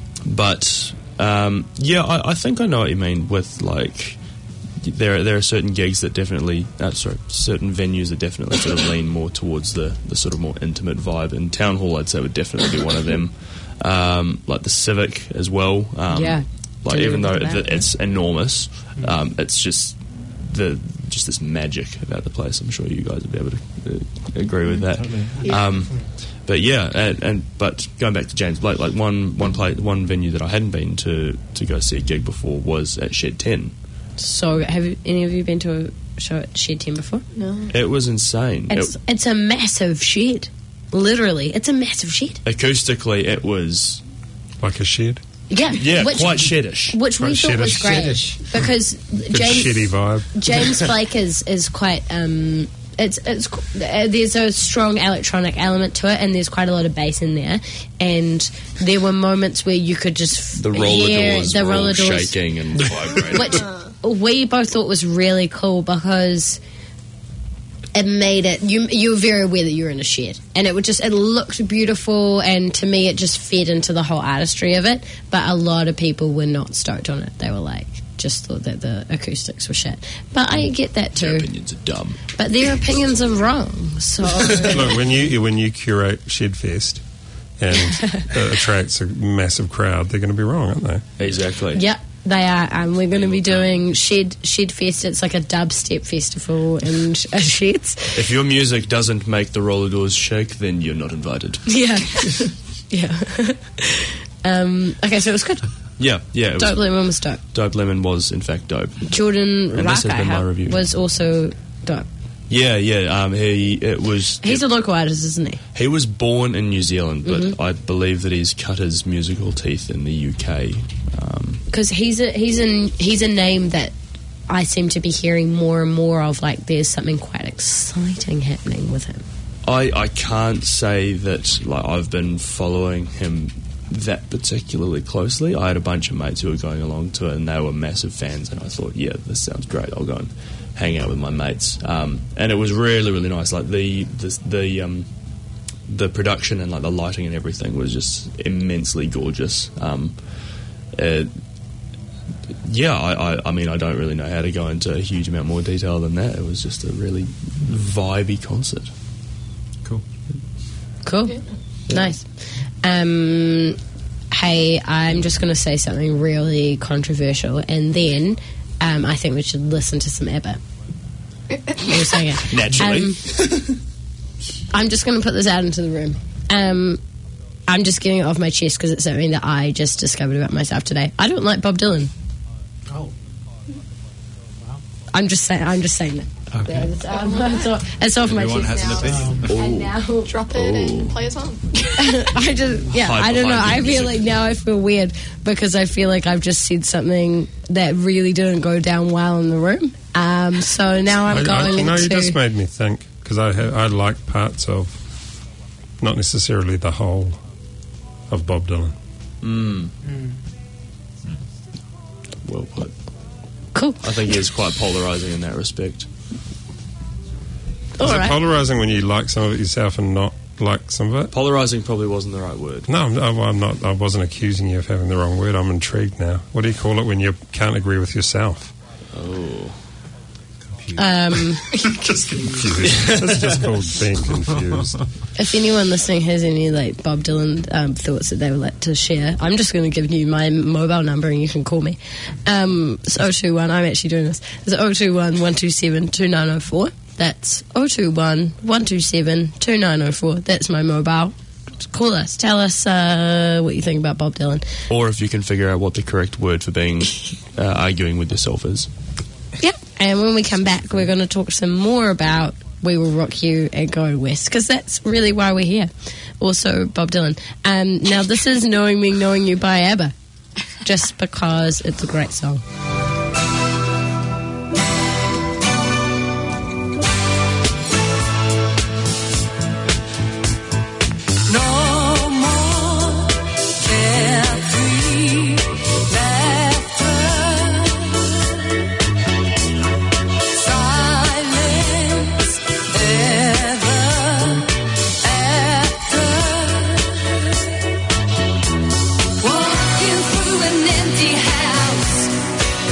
but um, yeah, I, I think I know what you mean with like. There, there are certain gigs that definitely, uh, sorry, certain venues that definitely sort of lean more towards the, the sort of more intimate vibe. And Town Hall, I'd say, would definitely be one of them. Um, like the Civic as well. Um, Yeah. Like Didn't even though remember it, that. it's enormous, um, it's just the just this magic about the place. I'm sure you guys would be able to uh, agree with that. Um, but yeah, and, and but going back to James Blake, like one one play, one venue that I hadn't been to to go see a gig before was at Shed ten. So, have you, any of you been to a show at Shed ten before? No. It was insane. It's It- it's a massive shed. Literally, it's a massive shed. acoustically, it was Like a shed. Yeah, yeah, which, quite sheddish. which we Quite thought was sheddish. great Sheddish. because Good James shitty vibe. James Blake is is quite. Um, it's it's uh, there's a strong electronic element to it, and there's quite a lot of bass in there. And there were moments where you could just The roller hear doors the were all roller doors, shaking and vibrating. which we both thought was really cool because it made it you you were very aware that you were in a shed, and it would just it looked beautiful, and to me it just fed into the whole artistry of it. But a lot of people were not stoked on it. They were like just thought that the acoustics were shit. But I get that Their too. opinions are dumb. But their opinions are wrong. So Look, when you when you curate Shedfest and it attracts a massive crowd, they're going to be wrong, aren't they? Exactly. yeah. They are. Um, we're going to be doing Shed Shed Fest. It's like a dubstep festival in uh, sheds. If your music doesn't make the roller doors shake, then you're not invited. Yeah, yeah. um, okay, so it was good. Yeah, yeah. It was, Dope Lemon was dope. Dope Lemon was in fact dope. Jordan And this has been my Rakai review. was also dope. Yeah, yeah. Um, he it was. He's a local artist, isn't he? He was born in New Zealand, but Mm-hmm. I believe that he's cut his musical teeth in the U K. Um, Because he's a he's a he's a name that I seem to be hearing more and more of. Like there's something quite exciting happening with him. I I can't say that like I've been following him that particularly closely. I had a bunch of mates who were going along to it, and they were massive fans, and I thought, yeah, this sounds great. I'll go and hang out with my mates. Um, and it was really, really nice. Like the the the, um, the production and like the lighting and everything was just immensely gorgeous. Um, it, yeah, I, I, I mean, I don't really know how to go into a huge amount more detail than that. It was just a really vibey concert. Cool. Cool. Yeah. Nice. Um, hey, I'm just going to say something really controversial, and then um, I think we should listen to some ABBA. You're saying it. Naturally. Um, I'm just going to put this out into the room. Um, I'm just getting it off my chest because it's something that I just discovered about myself today. I don't like Bob Dylan. Oh. I'm just saying. I'm just saying that. Okay. Yeah, it's, um, it's off, it's off my Everyone chest has now. an opinion. And now, Drop it and play a song. I just, yeah, Hide I don't know. behind I the feel music. like now I feel weird because I feel like I've just said something that really didn't go down well in the room. Um, so now I'm I, going I, no, into. you just made me think because I ha- I like parts of, not necessarily the whole, of Bob Dylan. Mm. Well put. Cool. I think he is quite polarising in that respect. All Is it right. polarising when you like some of it yourself and not like some of it? Polarising probably wasn't the right word. No, I'm, I'm not. I wasn't accusing you of having the wrong word. I'm intrigued now. What do you call it when you can't agree with yourself? Oh. Um, Just confused. That's just called being confused. if anyone listening has any like Bob Dylan um, thoughts that they would like to share, I'm just going to give you my mobile number and you can call me. Um, it's oh two one. I'm actually doing this. It's oh two one, one two seven, two nine oh four. That's oh two one, one two seven, two nine oh four. That's my mobile. Just call us. Tell us uh, what you think about Bob Dylan. Or if you can figure out what the correct word for being uh, arguing with yourself is. Yep. And when we come back, we're going to talk some more about We Will Rock You and Go West, because that's really why we're here. Also, Bob Dylan. Um, now, this is Knowing Me, Knowing You by ABBA, just because it's a great song. No more carefree laughter, silence ever after. Walking through an empty house,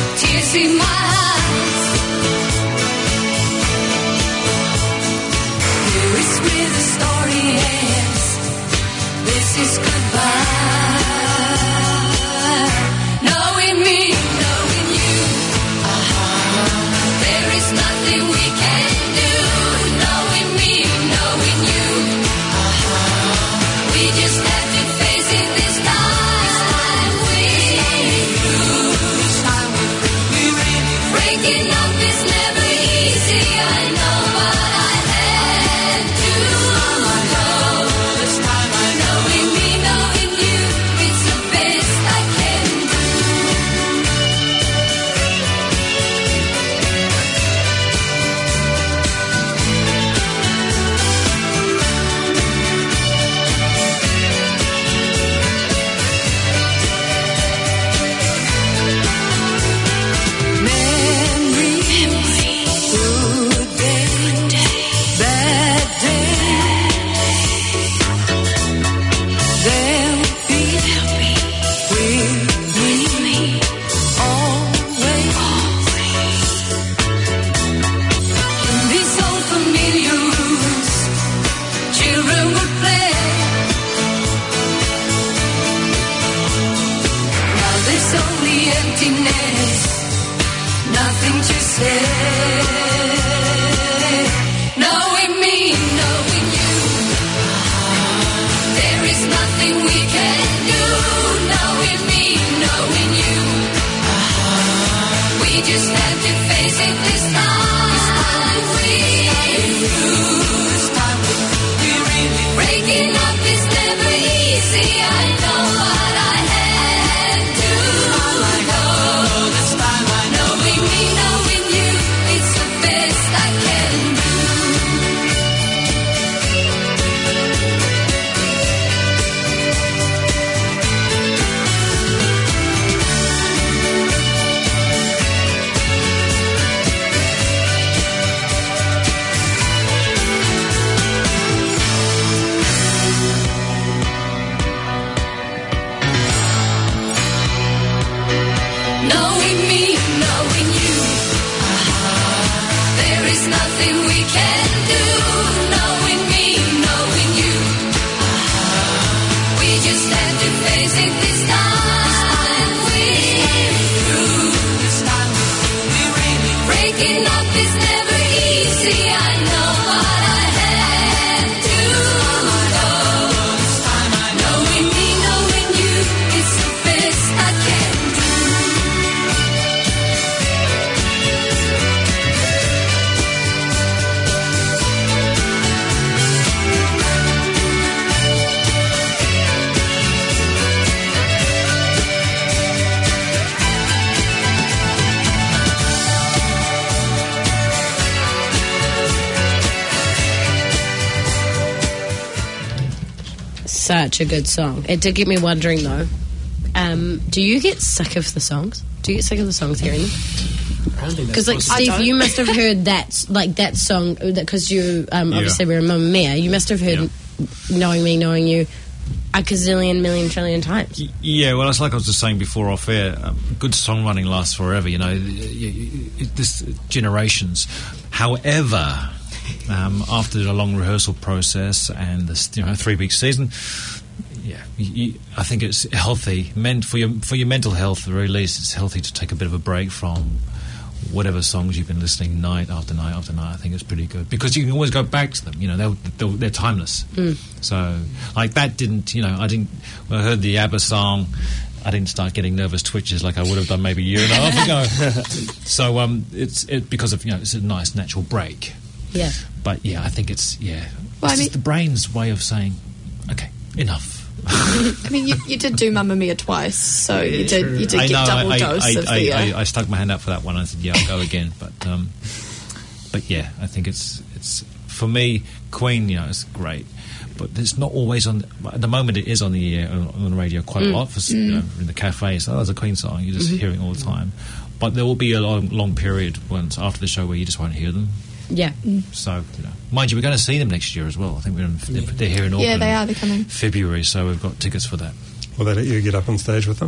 there's nothing we can do. Knowing me, knowing you, we just have to face it this time. We're through. This time we're really breaking up is never easy. I know what I have to go. This time I knowing me, knowing you, it's the best I can do. Such a good song. It did get me wondering though. Um, do you get sick of the songs? Do you get sick of the songs hearing them? Because like I Steve, don't. you must have heard that like that song because you um, Yeah. obviously were a Mamma Mia. You must have heard "Knowing Me, Knowing You" a gazillion, million, trillion times. Y- Yeah, well, it's like I was just saying before off air. Um, good songwriting lasts forever. You know, y- y- y- this generations. However, um, after a long rehearsal process and this, you know, three week season, yeah, y y I think it's healthy meant for your for your mental health. At the very least, it's healthy to take a bit of a break from whatever songs you've been listening night after night after night. I think it's pretty good because you can always go back to them. You know, they're, they're, they're timeless. So, like that didn't, you know, I didn't. When I heard the ABBA song, I didn't start getting nervous twitches like I would have done maybe a year and a half ago. So, um, it's it because of, you know, it's a nice natural break. Yeah. But yeah, I think it's yeah. Well, I it's mean- just the brain's way of saying, okay, enough. I mean, you, you did do Mamma Mia twice, so you did you did I get know, double I, dose I, of I, the. Uh, I, I stuck my hand out for that one. I said, "Yeah, I'll go again." But, um, but yeah, I think it's it's for me. Queen, you know, it's great, but it's not always on. At the moment, it is on the air on, on the radio quite a lot. For, you know, in the cafes, oh, there's a Queen song. You're just hearing it all the time. But there will be a long, long period once after the show where you just won't hear them. Yeah. So, you know, mind you, we're going to see them next year as well. I think we're in, they're, they're here in Auckland. Yeah, they are. They're coming. February, so we've got tickets for that. Will they let you get up on stage with them?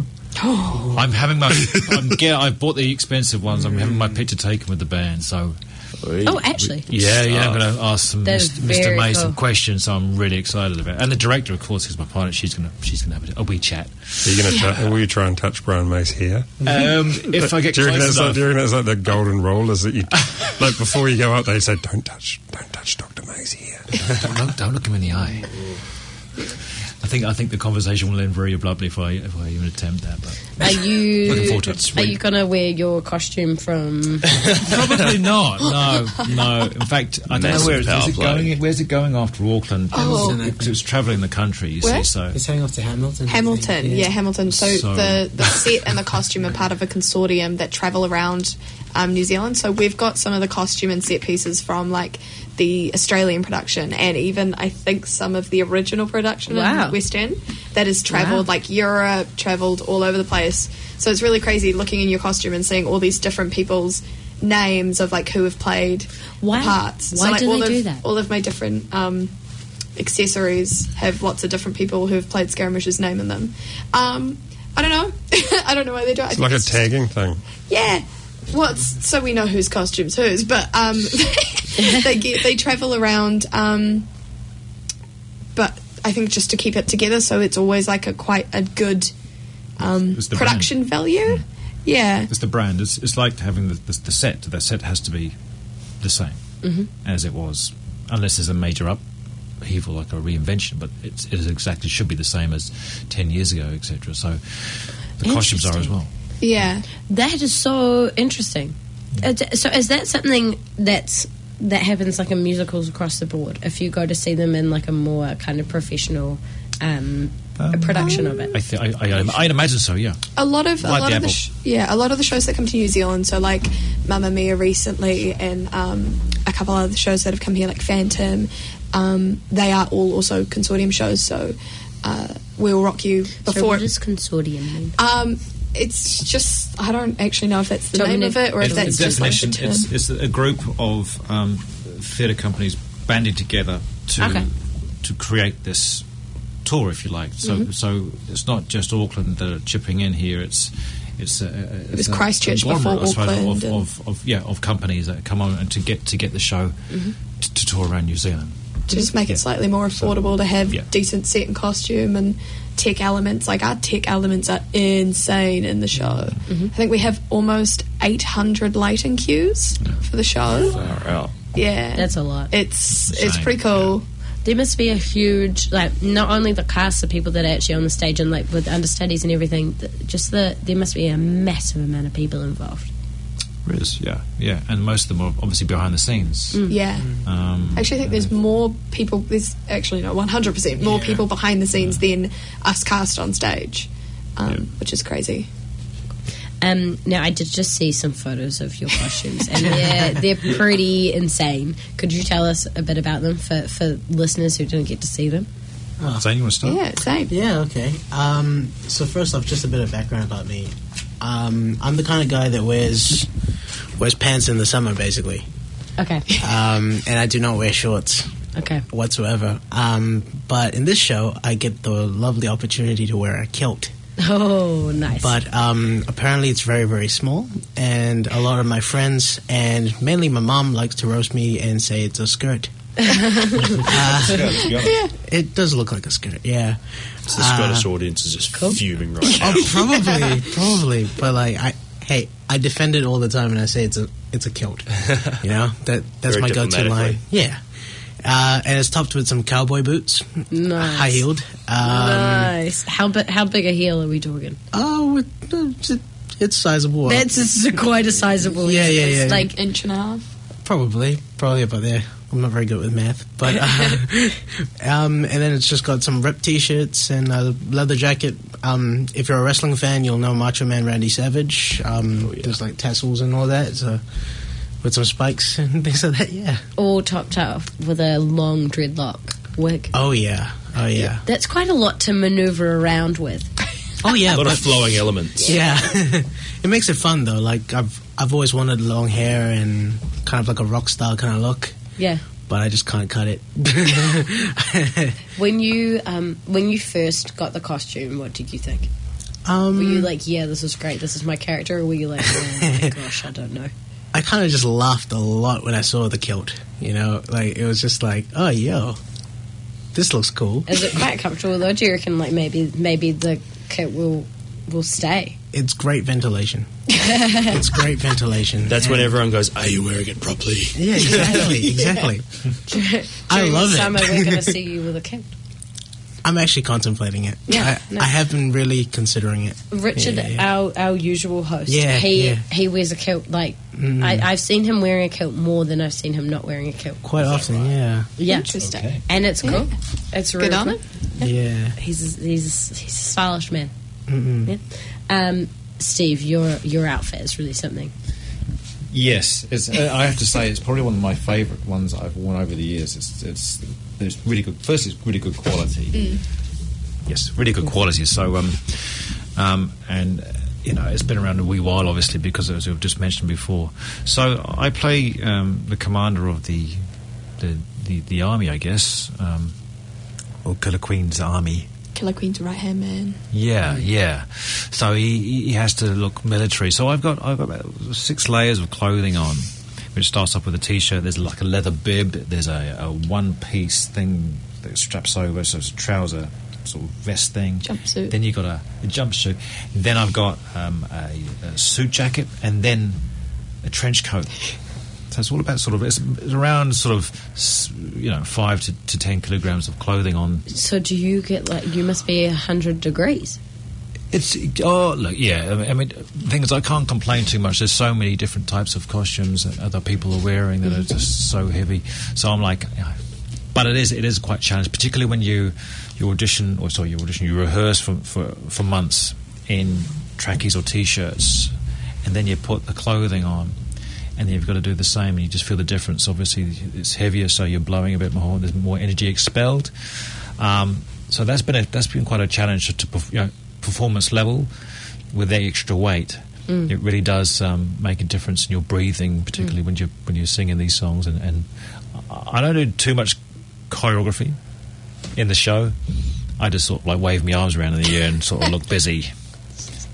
I'm having my. I'm, yeah, I bought the expensive ones. I'm having my picture taken with the band. So Oh, actually. yeah, yeah, I'm going to ask some That's Mister Mister very May some cool. questions. So I'm really excited about it. And the director, of course, is my partner. She's going to she's going to have a, a wee chat. Are you going to try, will you try and touch Brian May's hair? Um, if I get do you reckon close that's like, enough. do you reckon that's like the golden rule? Is that you like before you go out, they say don't touch, don't touch Doctor May's hair. don't, look, don't look him in the eye. I think I think the conversation will end very abruptly if I if I even attempt that. But Are you Looking forward to it. Are you gonna wear your costume from? probably not. No, no. In fact, I don't know Massive where it's, power is it play. going. Where's it going after Auckland? Oh. Because it was travelling the country. You Where? see, so It's heading off to Hamilton. I Hamilton, think, yeah. Hamilton. So, So- the, the set and the costume are part of a consortium that travel around um, New Zealand. So we've got some of the costume and set pieces from like the Australian production and even I think some of the original production Wow. in West End that has travelled Wow. like Europe, travelled all over the place. So it's really crazy looking in your costume and seeing all these different people's names of like who have played Wow. parts. Why so, like, do all they of, do that? All of my different um, accessories have lots of different people who have played Scaramouche's name in them. Um, I don't know. I don't know why they do it. I It's think like a it's just- tagging thing. Yeah. Well, it's, so we know whose costume's whose, but um, they get they travel around. Um, but I think just to keep it together, so it's always like a quite a good um, It's the production value. Yeah. it's the brand. It's it's like having the, the, the set. The set has to be the same Mm-hmm. as it was, unless there's a major upheaval like a reinvention. But it's, it is exactly should be the same as ten years ago, et cetera. So the costumes are as Interesting. well. Yeah. That is so interesting. Uh, d- So is that something that's that happens like in musicals across the board? If you go to see them in like a more kind of professional um, a production of it. I, th- I, I I'd imagine so. Yeah. A lot of a Like lot the of the Apple. sh- yeah a lot of the shows that come to New Zealand, so like Mamma Mia recently, and um, a couple other shows that have come here like Phantom. Um, they are all also consortium shows. So uh, We'll Rock You So before. what does consortium mean? um, it's just I don't actually know if that's the Tell me name of the- it or if It's that's the just like the definition. term. It's, it's a group of um, theatre companies banding together to Okay. to create this tour, if you like. So, Mm-hmm. so it's not just Auckland that are chipping in here. It's it's, uh, it's was a Christchurch conglomerate, before I suppose, Auckland of, and- of, of yeah of companies that come on and to get to get the show Mm-hmm. to, to tour around New Zealand. to just make Yeah. it slightly more affordable to have yeah. decent set and costume and tech elements. Like, our tech elements are insane in the show. I think we have almost eight hundred lighting cues for the show. Far out. Yeah, That's a lot. It's it's Insane, pretty cool. There must be a huge, like, not only the cast of people that are actually on the stage and, like, with understudies and everything, th- just the, there must be a massive amount of people involved. There is, yeah, yeah, and most of them are obviously behind the scenes. Yeah. Um, I actually think there's more people. There's actually no one hundred percent more people behind the scenes than us cast on stage, um, Yeah. which is crazy. Um, now, I did just see some photos of your costumes, and they're, they're pretty insane. Could you tell us a bit about them for, for listeners who didn't get to see them? Zane, you want to start? Yeah, same. Yeah, okay. Um, so first off, just a bit of background about me. Um, I'm the kind of guy that wears wears pants in the summer, basically, Okay. um, and I do not wear shorts Okay. whatsoever. Um, but in this show, I get the lovely opportunity to wear a kilt. Oh, nice. But um, apparently it's very, very small, and a lot of my friends, and mainly my mom, likes to roast me and say it's a skirt. uh, it does look like a skirt, yeah. So the Scottish audience is just fuming right now. Oh, probably, probably. But like, I hey, I defend it all the time, and I say it's a it's a kilt. You know that that's Very my go-to diplomatically. line. Yeah, uh, and it's topped with some cowboy boots, Nice. high heeled. Um, nice. How, bi- how big a heel are we talking? Oh, it, it, it's sizable. That's a, quite a sizable Yeah, heel. yeah, It's yeah. like, Inch and a half. Probably, probably about there. I'm not very good with math, but uh, um, and then it's just got some ripped t-shirts and a leather jacket. Um, if you're a wrestling fan, you'll know Macho Man Randy Savage. Um, There's like tassels and all that, so with some spikes and things like that. Yeah. all topped up with a long dreadlock wig. Oh yeah. Oh yeah. That's quite a lot to maneuver around with. Oh yeah. A lot but- of flowing elements. Yeah. It makes it fun though. Like I've I've always wanted long hair and kind of like a rock star kind of look, Yeah. but I just can't cut it. When you um, when you first got the costume, what did you think? um, Were you like, yeah, this is great, this is my character, or were you like, oh my gosh, I don't know? I kind of just laughed a lot when I saw the kilt. You know, like it was just like, oh, yo, this looks cool. Is it quite comfortable though? Do you reckon like maybe maybe the kit will will stay? It's great ventilation. It's great ventilation. That's And- when everyone goes, are you wearing it properly? Yeah, exactly, exactly. I During love the it. summer, we're going to see you with a kilt. I'm actually contemplating it. Yeah, I, no. I have been really considering it. Richard, Yeah, yeah. our our usual host, Yeah, he yeah. he wears a kilt. Like Mm. I, I've seen him wearing a kilt more than I've seen him not wearing a kilt. Quite often, yeah. Yeah, Interesting. Okay. and it's Yeah. cool. It's really Good on cool. it. Yeah. He's he's he's a stylish man. Mm-mm. Yeah. Um, Steve, your your outfit is really something. Yes, it's, uh, I have to say it's probably one of my favourite ones I've worn over the years. It's, it's there's really good. First, it's really good quality. Yes, really good quality. So, um, um, and uh, you know, it's been around a wee while, obviously, because as we've just mentioned before. So, I play um, the commander of the the, the, the army, I guess, um, or Killer Queen's army. Killer Queen's right hand man. Yeah, yeah. So he, he has to look military. So I've got I've got about six layers of clothing on, which starts off with a t-shirt. There's like a leather bib. There's a, a one-piece thing that straps over, so it's a trouser sort of vest thing. Jumpsuit. Then you got a, a jumpsuit. Then I've got um, a, a suit jacket, and then a trench coat. So it's all about sort of it's, it's around sort of s- you know five to, to ten kilograms of clothing on. So do you get like you must be a hundred degrees? It's oh look yeah I mean, I mean things I can't complain too much. There's so many different types of costumes that other people are wearing that are just so heavy. So I'm like, you know, but it is it is quite challenging, particularly when you you audition or sorry you audition you rehearse for for, for months in trackies or t-shirts, and then you put the clothing on. And then you've got to do the same, and you just feel the difference. Obviously, it's heavier, so you're blowing a bit more. There's more energy expelled. Um, so that's been a, that's been quite a challenge to perf- you know, performance level with the extra weight. Mm. It really does um, make a difference in your breathing, particularly when you when you're singing these songs. And, and I don't do too much choreography in the show. I just sort of like wave my arms around in the air and sort of look busy.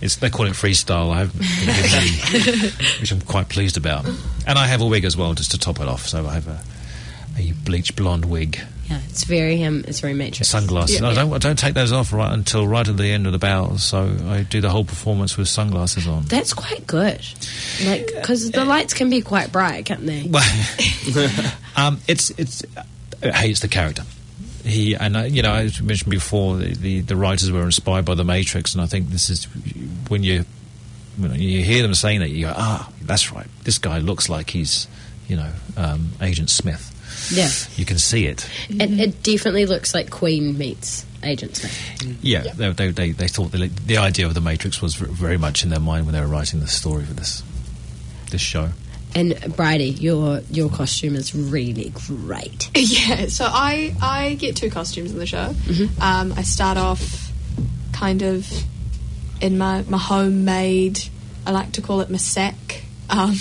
It's, they call it freestyle, I haven't been given any, which I'm quite pleased about. And I have a wig as well, just to top it off. So I have a, a bleach blonde wig. Yeah, it's very um, it's very Matrix. Sunglasses. Yeah. I don't I don't take those off right until right at the end of the bows. So I do the whole performance with sunglasses on. That's quite good. Like, because the lights can be quite bright, can't they? Well, um, it's it's uh, hey, it's the character. He and uh, you know, I mentioned before the, the the writers were inspired by the Matrix, and I think this is when you when you hear them saying that, you go, ah, that's right. This guy looks like he's, you know, um, Agent Smith. Yeah. You can see it. It, it definitely looks like Queen meets Agent Smith. Yeah, They, they, they, they thought the, the idea of the Matrix was v- very much in their mind when they were writing the story for this this show. And Bridie, your your costume is really great. Yeah, so I, I get two costumes in the show. Mm-hmm. Um, I start off kind of in my, my homemade, I like to call it my sack. Um,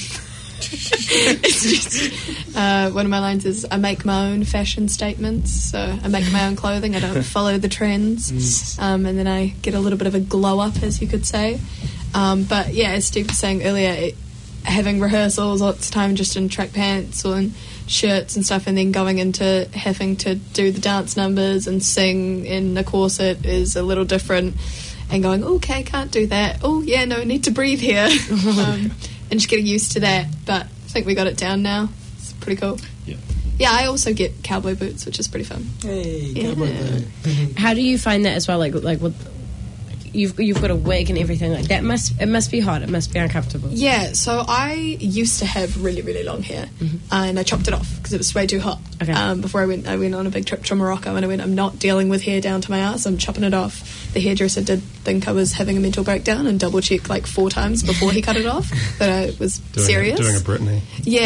it's just, uh, one of my lines is, I make my own fashion statements, so I make my own clothing, I don't follow the trends, um, and then I get a little bit of a glow up, as you could say. Um, but yeah, as Steve was saying earlier, it, having rehearsals lots of time just in track pants or in shirts and stuff, and then going into having to do the dance numbers and sing in a corset is a little different, and going, okay, can't do that, oh yeah, no, need to breathe here. um, and just getting used to that, but I think we got it down now. It's pretty cool. Yeah. Yeah, I also get cowboy boots, which is pretty fun. Hey, Yeah. cowboy boot. How do you find that as well? Like, like with, you've you've got a wig and everything like that. Must it must be hot? It must be uncomfortable. Yeah, so I used to have really, really long hair, uh, and I chopped it off because it was way too hot. Okay. Um, before I went, I went on a big trip to Morocco, and I went, I'm not dealing with hair down to my ass. I'm chopping it off. The hairdresser did think I was having a mental breakdown and double checked like four times before he cut it off that I was Doing serious. A, doing a Britney.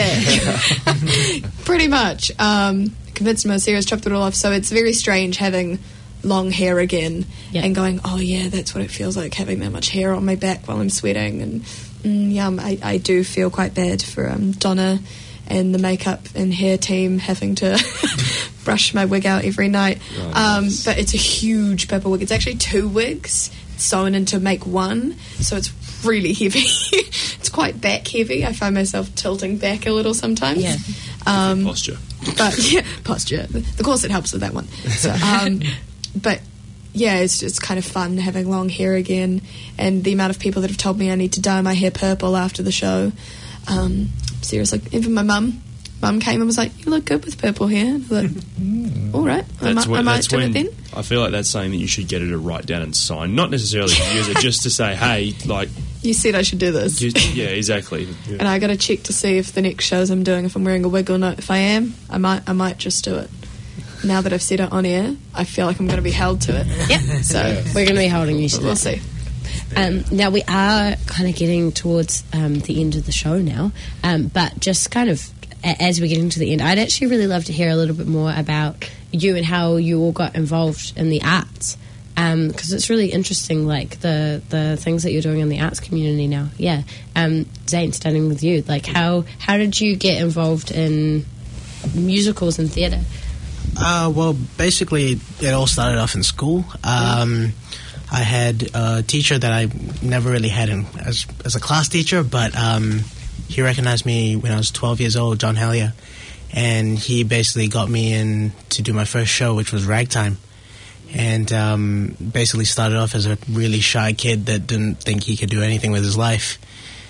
Yeah, pretty much. Um, convinced him I was serious, chopped it all off. So it's very strange having long hair again Yeah. and going, oh yeah, that's what it feels like having that much hair on my back while I'm sweating. And mm, yeah, um, I, I do feel quite bad for um, Donna and the makeup and hair team having to brush my wig out every night. Oh, um, nice. but it's a huge purple wig. It's actually two wigs sewn in to make one, so it's really heavy. It's quite back heavy. I find myself tilting back a little sometimes. Yeah. Um, Posture. but yeah, posture. The corset helps with that one. So, um, but yeah, it's just kind of fun having long hair again, and the amount of people that have told me I need to dye my hair purple after the show. Um, seriously, even my mum. Mum came and was like, "You look good with purple hair." And I was like, all right, I might, I might that's do when it then. I feel like that's something that you should get her to write down and sign. Not necessarily to use it, just to say, hey, like, You said I should do this. just, yeah, exactly. Yeah. And I got to check to see if the next shows I'm doing, if I'm wearing a wig or not. If I am, I might, I might just do it. Now that I've said it on air, I feel like I'm going to be held to it. Yep. So We're going to be holding you to but we'll that. see. Um, now we are kind of getting towards um, the end of the show now, um, but just kind of a- as we're getting to the end, I'd actually really love to hear a little bit more about you and how you all got involved in the arts, because it's really interesting, like the the things that you're doing in the arts community now. Yeah, um, Zane, starting with you, like how how did you get involved in musicals and theatre? Uh, well, basically, it all started off in school. Um, I had a teacher that I never really had in, as as a class teacher, but um, he recognized me when I was twelve years old, John Hellier, and he basically got me in to do my first show, which was Ragtime. And um, basically started off as a really shy kid that didn't think he could do anything with his life.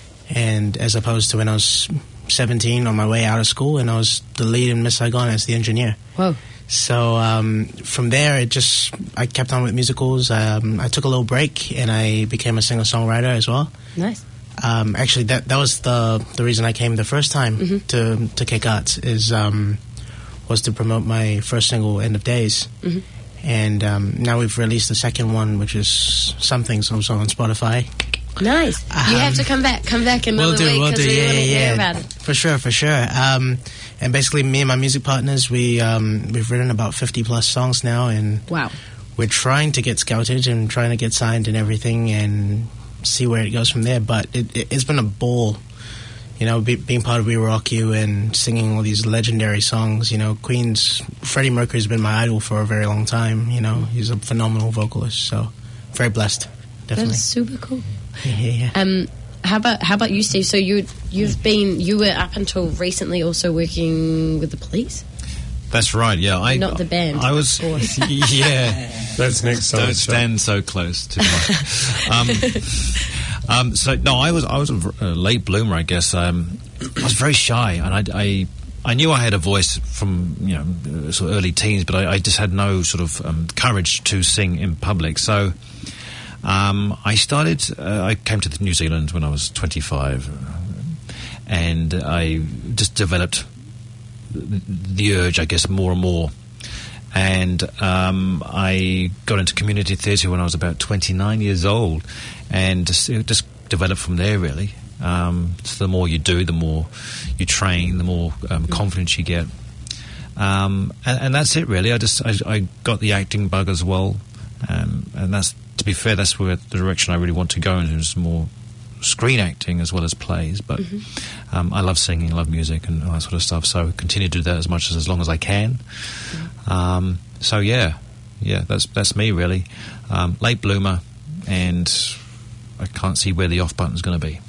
And as opposed to when I was seventeen, on my way out of school, and I was the lead in Miss Saigon as the engineer. Whoa. So um, from there, it just I kept on with musicals. Um, I took a little break, and I became a singer-songwriter as well. Nice. Um, actually, that that was the the reason I came the first time Mm-hmm. to to Kick Arts is um, was to promote my first single, End of Days. Mm-hmm. And um, now we've released the second one, which is Something's also on Spotify. Nice. you Um, have to come back, come back another We'll do, week we'll because do, we yeah, want to yeah, hear yeah. about it. For sure, for sure. Um, and basically, me and my music partners, we um, we've written about fifty plus songs now, and Wow. we're trying to get scouted and trying to get signed and everything, and see where it goes from there. But it, it, it's been a ball, you know, be, being part of We Rock You and singing all these legendary songs. You know, Queen's Freddie Mercury's been my idol for a very long time. You know, he's a phenomenal vocalist. So very blessed, definitely. That's super cool. Yeah, yeah. Um, how about how about you, Steve? So you you've been you were up until recently also working with the police. That's right. Yeah, I Not the band, I was. of course. Yeah. That's next time. Don't stand so close to my. um, um, so no, I was I was a, a late bloomer, I guess. Um, I was very shy, and I, I I knew I had a voice from you know sort of early teens, but I, I just had no sort of um, courage to sing in public. So um, I started. Uh, I came to New Zealand when I was twenty-five, and I just developed the, the urge, I guess, more and more. And um, I got into community theatre when I was about twenty-nine years old, and just, it just developed from there, really. Um, so the more you do, the more you train, the more um, confidence you get. Um, and, and that's it, really. I just I, I got the acting bug as well. Um, and that's, to be fair, that's where the direction I really want to go into, is more screen acting as well as plays. But mm-hmm. um, I love singing, I love music and all that sort of stuff, so I continue to do that as much as as long as I can. Mm-hmm. Um, so yeah, yeah, that's that's me really. Um, late bloomer, and I can't see where the off button's going to be.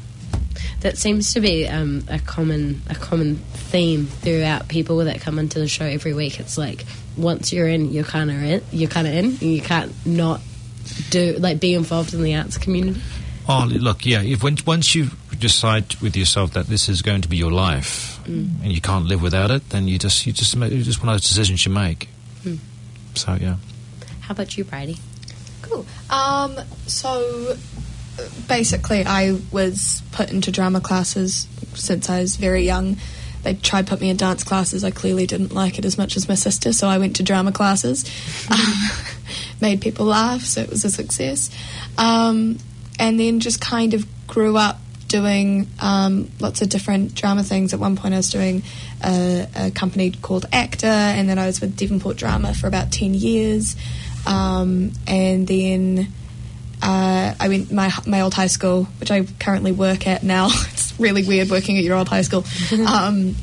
That seems to be um, a common a common theme throughout people that come into the show every week. It's like once you're in, you're kind of in, you're kind of in, and you can't not do like be involved in the arts community. Oh, look, yeah. If when, once you decide with yourself that this is going to be your life, mm. and you can't live without it, then you just you just make, it's just one of those decisions you make. Mm. So yeah. How about you, Bridie? Cool. Um, so basically, I was put into drama classes since I was very young. They tried to put me in dance classes. I clearly didn't like it as much as my sister, so I went to drama classes. um, made people laugh, so it was a success. Um, and then just kind of grew up doing um, lots of different drama things. At one point I was doing a, a company called Actor, and then I was with Devonport Drama for about ten years. Um, and then uh, I went my my old high school, which I currently work at now. It's really weird working at your old high school. Um,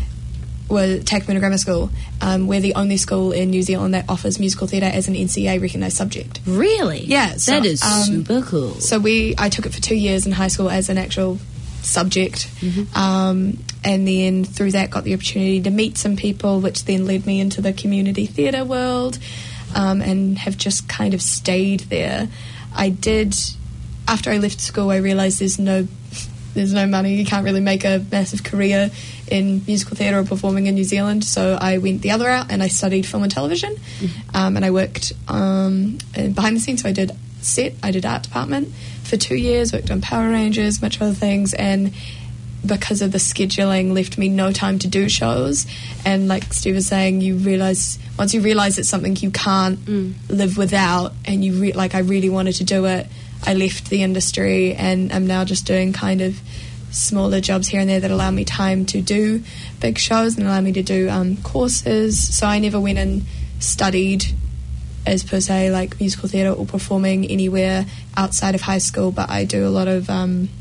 was Takapuna Grammar School. Um, we're the only school in New Zealand that offers musical theatre as an N C A recognised subject. Really? Yeah. So, that is um, super cool. So we, I took it for two years in high school as an actual subject, mm-hmm. um, and then through that got the opportunity to meet some people, which then led me into the community theatre world, um, and have just kind of stayed there. I did, after I left school, I realised there's no there's no money, you can't really make a massive career in musical theatre or performing in New Zealand, so I went the other route and I studied film and television. Mm-hmm. um, and I worked um, behind the scenes, so I did set, I did art department for two years, worked on Power Rangers, much other things, and because of the scheduling left me no time to do shows. And like Steve was saying, you realise, once you realise it's something you can't mm. live without, and you re- like I really wanted to do it, I left the industry and I'm now just doing kind of smaller jobs here and there that allow me time to do big shows and allow me to do um, courses. So I never went and studied as per se like musical theatre or performing anywhere outside of high school, but I do a lot of um,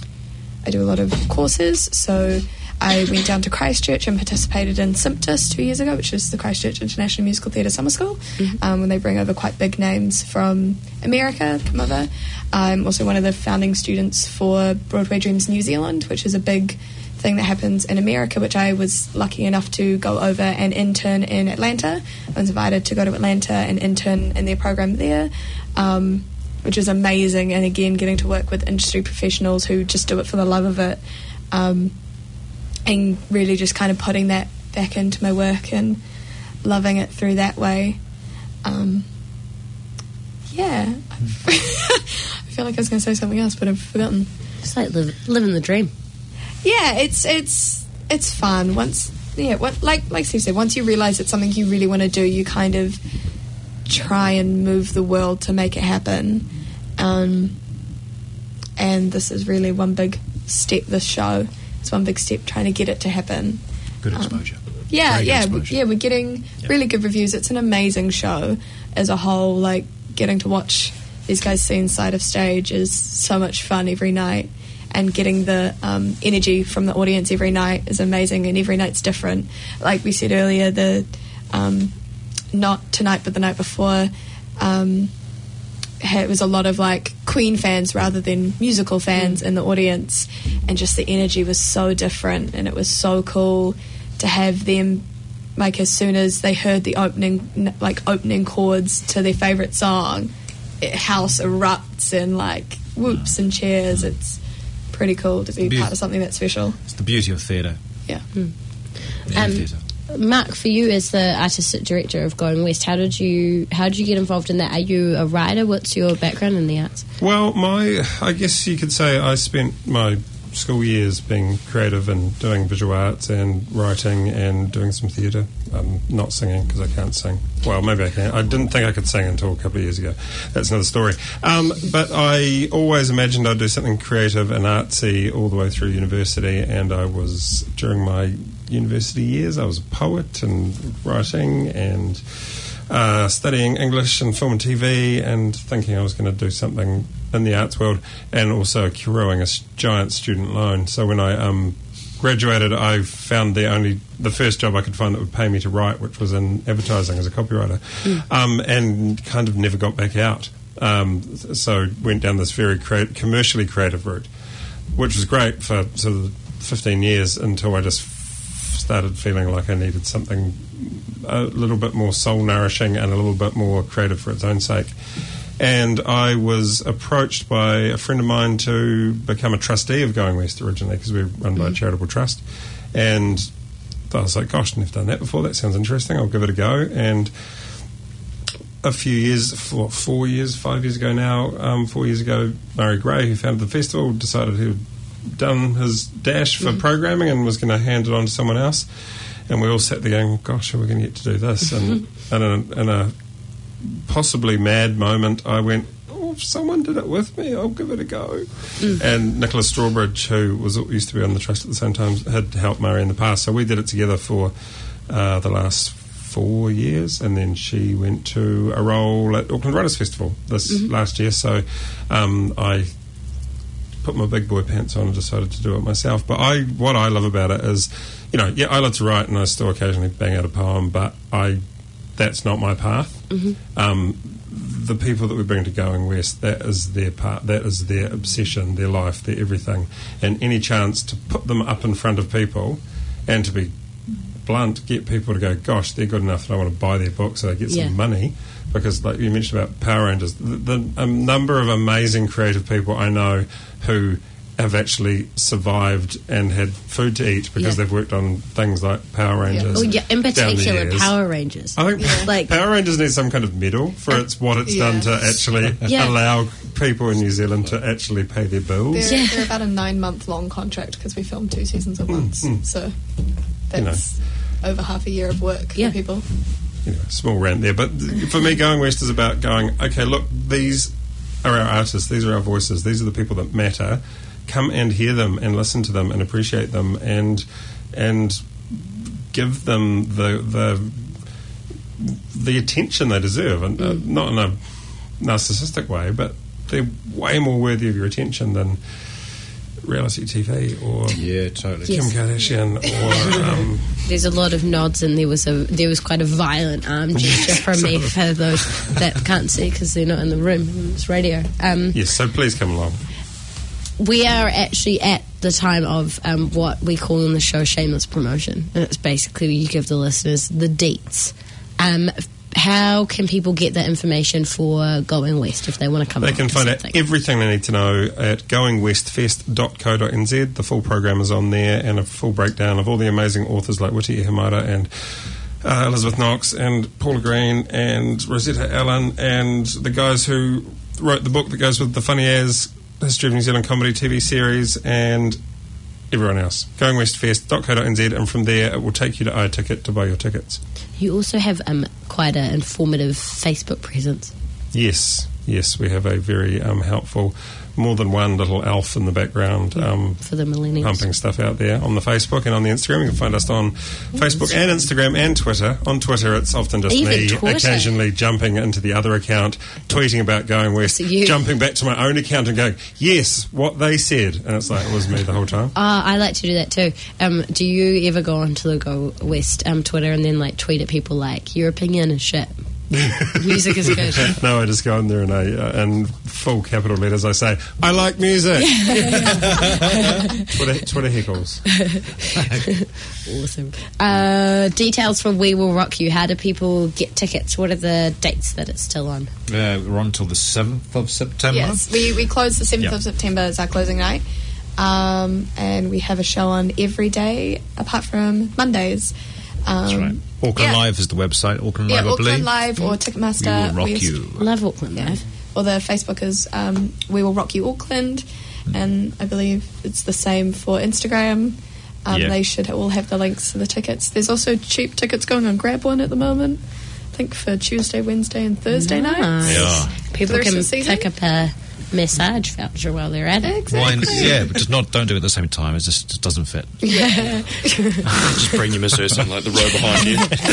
I do a lot of courses. So I went down to Christchurch and participated in SIMPTUS two years ago, which is the Christchurch International Musical Theatre Summer School, mm-hmm. um, when they bring over quite big names from America, come over. I'm also one of the founding students for Broadway Dreams New Zealand, which is a big thing that happens in America, which I was lucky enough to go over and intern in Atlanta. I was invited to go to Atlanta and intern in their program there, um, which is amazing. And again, getting to work with industry professionals who just do it for the love of it. Um, and really just kind of putting that back into my work and loving it through that way. Um, yeah. I feel like I was going to say something else, but I've forgotten. It's like live, living the dream. Yeah, it's it's it's fun. Once, yeah, what, like like Steve said, once you realise it's something you really want to do, you kind of try and move the world to make it happen. Um, and this is really one big step, this show. It's one big step trying to get it to happen. Good exposure. Um, yeah, Very yeah, exposure. yeah. We're getting yep. really good reviews. It's an amazing show as a whole. Like getting to watch these guys see inside of stage is so much fun every night, and getting the um, energy from the audience every night is amazing. And every night's different. Like we said earlier, the um, not tonight but the night before. Um, it was a lot of like Queen fans rather than musical fans in the audience, and just the energy was so different, and it was so cool to have them, like, as soon as they heard the opening like opening chords to their favourite song, it, house erupts and like whoops and cheers. It's pretty cool to be Be- part of something that special. It's the beauty of theatre. Yeah. Mm. And Um, theatre. Mark, for you as the artistic director of Going West, how did you how did you get involved in that? Are you a writer? What's your background in the arts? Well, my I guess you could say I spent my school years being creative and doing visual arts and writing and doing some theatre. Um, not singing because I can't sing. Well, maybe I can. I didn't think I could sing until a couple of years ago. That's another story. Um, but I always imagined I'd do something creative and artsy all the way through university, and I was, during my university years, I was a poet and writing and uh, studying English and film and T V and thinking I was going to do something in the arts world, and also accruing a s- giant student loan. So when I um, graduated, I found the only the first job I could find that would pay me to write, which was in advertising as a copywriter, mm. um, and kind of never got back out. Um, so went down this very crea- commercially creative route, which was great for sort of fifteen years until I just f- started feeling like I needed something a little bit more soul nourishing and a little bit more creative for its own sake. And I was approached by a friend of mine to become a trustee of Going West originally, because we were run by a charitable trust. And I was like, gosh, I've never done that before. That sounds interesting. I'll give it a go. And a few years, four, four years, five years ago now, um, four years ago, Murray Gray, who founded the festival, decided he'd done his dash for mm. programming and was going to hand it on to someone else. And we all sat there going, gosh, are we going to get to do this? And, and in, a, in a possibly mad moment, I went, oh, if someone did it with me, I'll give it a go. Mm. And Nicola Strawbridge, who was used to be on the trust at the same time, had helped Murray in the past. So we did it together for uh, the last four years, and then she went to a role at Auckland Writers Festival this mm-hmm. last year. So um, I put my big boy pants on and decided to do it myself. But I, what I love about it is, you know, yeah, I love to write and I still occasionally bang out a poem, but I that's not my path. Mm-hmm. Um, the people that we bring to Going West, that is their part, that is their obsession, their life, their everything. And any chance to put them up in front of people and to be blunt, get people to go, gosh, they're good enough that I want to buy their book so they get yeah. yeah. they've worked on things like Power Rangers. Yeah. Oh, yeah, in particular, years. Power Rangers. I think yeah. like, Power Rangers needs some kind of medal for its what it's yeah. done to actually yeah. allow people in New Zealand to actually pay their bills. They're, Yeah. they're about a nine-month-long contract because we filmed two seasons at once. mm. So that's you know. over half a year of work yeah. for people. You know, small rant there, but for me, Going West is about going, okay, look, these are our artists, these are our voices, these are the people that matter. Come and hear them and listen to them and appreciate them and and give them the the the attention they deserve, and uh, not in a narcissistic way, but they're way more worthy of your attention than reality T V or yeah, totally. Kim Yes. Kardashian or um, there's a lot of nods, and there was a there was quite a violent arm gesture from me for those that can't see because they're not in the room. It's radio. Um, yes. So please come along. we are actually at the time of um, what we call in the show shameless promotion, and it's basically you give the listeners the deets. Um, how can people get that information for Going West if they want to come? They can find out something? everything they need to know at going west fest dot co dot n z. The full program is on there, and a full breakdown of all the amazing authors like Witi Ihimada and uh, Elizabeth Knox and Paula Green and Rosetta Allen and the guys who wrote the book that goes with the Funny As History of New Zealand Comedy T V series and everyone else. going west fest dot co dot n z, and from there it will take you to iTicket to buy your tickets. You also have um, quite an informative Facebook presence. Yes, yes, we have a very um, helpful, more than one little elf in the background um, for the millennials, pumping stuff out there on the Facebook and on the Instagram. You can find us on Facebook and Instagram and Twitter. On Twitter, it's often just Even me Twitter. occasionally jumping into the other account, tweeting about Going West, So you- jumping back to my own account and going, yes, what they said. And it's like, it was me the whole time. Uh, I like to do that too. Um, do you ever go onto the Go West um, Twitter and then like tweet at people like your opinion is shit? Music is good. No, I just go in there and I, uh, in full capital letters, I say, I like music. Twitter, Twitter heckles. Awesome. Uh, details for We Will Rock You. How do people get tickets? What are the dates that it's still on? Uh, we're on till the seventh of September. Yes, we, we close the seventh Yep. of September as our closing night. Um, and we have a show on every day apart from Mondays. Um, That's right. Auckland yeah. Live is the website. Auckland Yeah, Live, I Auckland believe. Live or Ticketmaster. We will rock We- you. Love Auckland Yeah. Live. Or the Facebook is um, We Will Rock You Auckland, and I believe it's the same for Instagram. Um, Yeah. They should all have the links to the tickets. There's also cheap tickets going on Grab One at the moment. I think for Tuesday, Wednesday, and Thursday Nice. night. Yeah. For People the rest can of the season? pick up a massage voucher while they're at it. Exactly. Wine, yeah, but just not don't do it at the same time. It just, just doesn't fit. Just bring your masseuse in like the row behind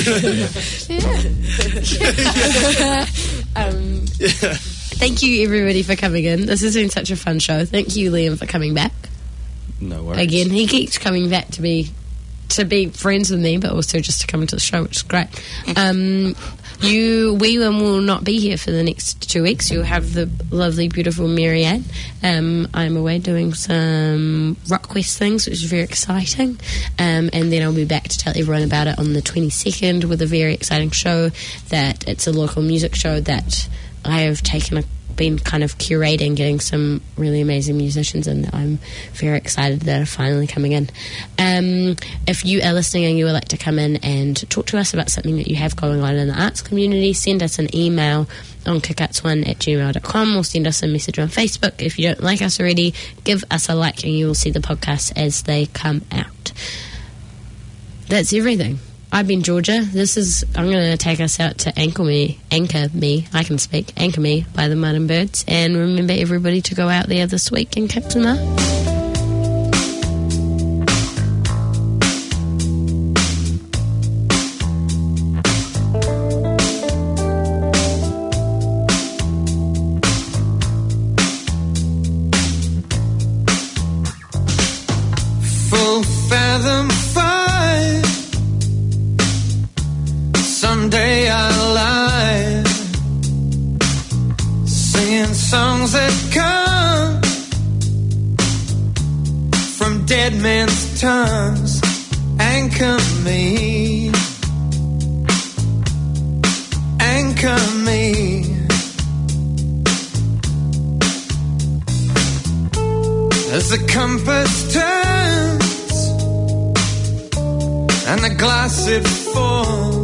you. um, Thank you, everybody, for coming in. This has been such a fun show. Thank you, Liam, for coming back. No worries. Again, he keeps coming back to be to be friends with me, but also just to come into the show, which is great. Um, you, we will not be here for the next two weeks. You'll have the lovely, beautiful Marianne. Um, I'm away doing some RockQuest things, which is very exciting. Um, and then I'll be back to tell everyone about it on the twenty-second with a very exciting show. That it's a local music show that I have taken a been kind of curating, getting some really amazing musicians in that I'm very excited that are finally coming in. Um, if you are listening and you would like to come in and talk to us about something that you have going on in the arts community, send us an email on kickouts one at gmail dot com or send us a message on Facebook. If you don't like us already, give us a like and you will see the podcasts as they come out. That's everything. I've been Georgia. This is, I'm going to take us out to Anchor Me, Anchor Me, I can speak, Anchor Me by the Mud and Birds. And remember everybody to go out there this week and kick some ass. Full fathom five. Someday I'll lie, singing songs that come from dead men's tongues. Anchor me, anchor me. As the compass turns and the glass it falls,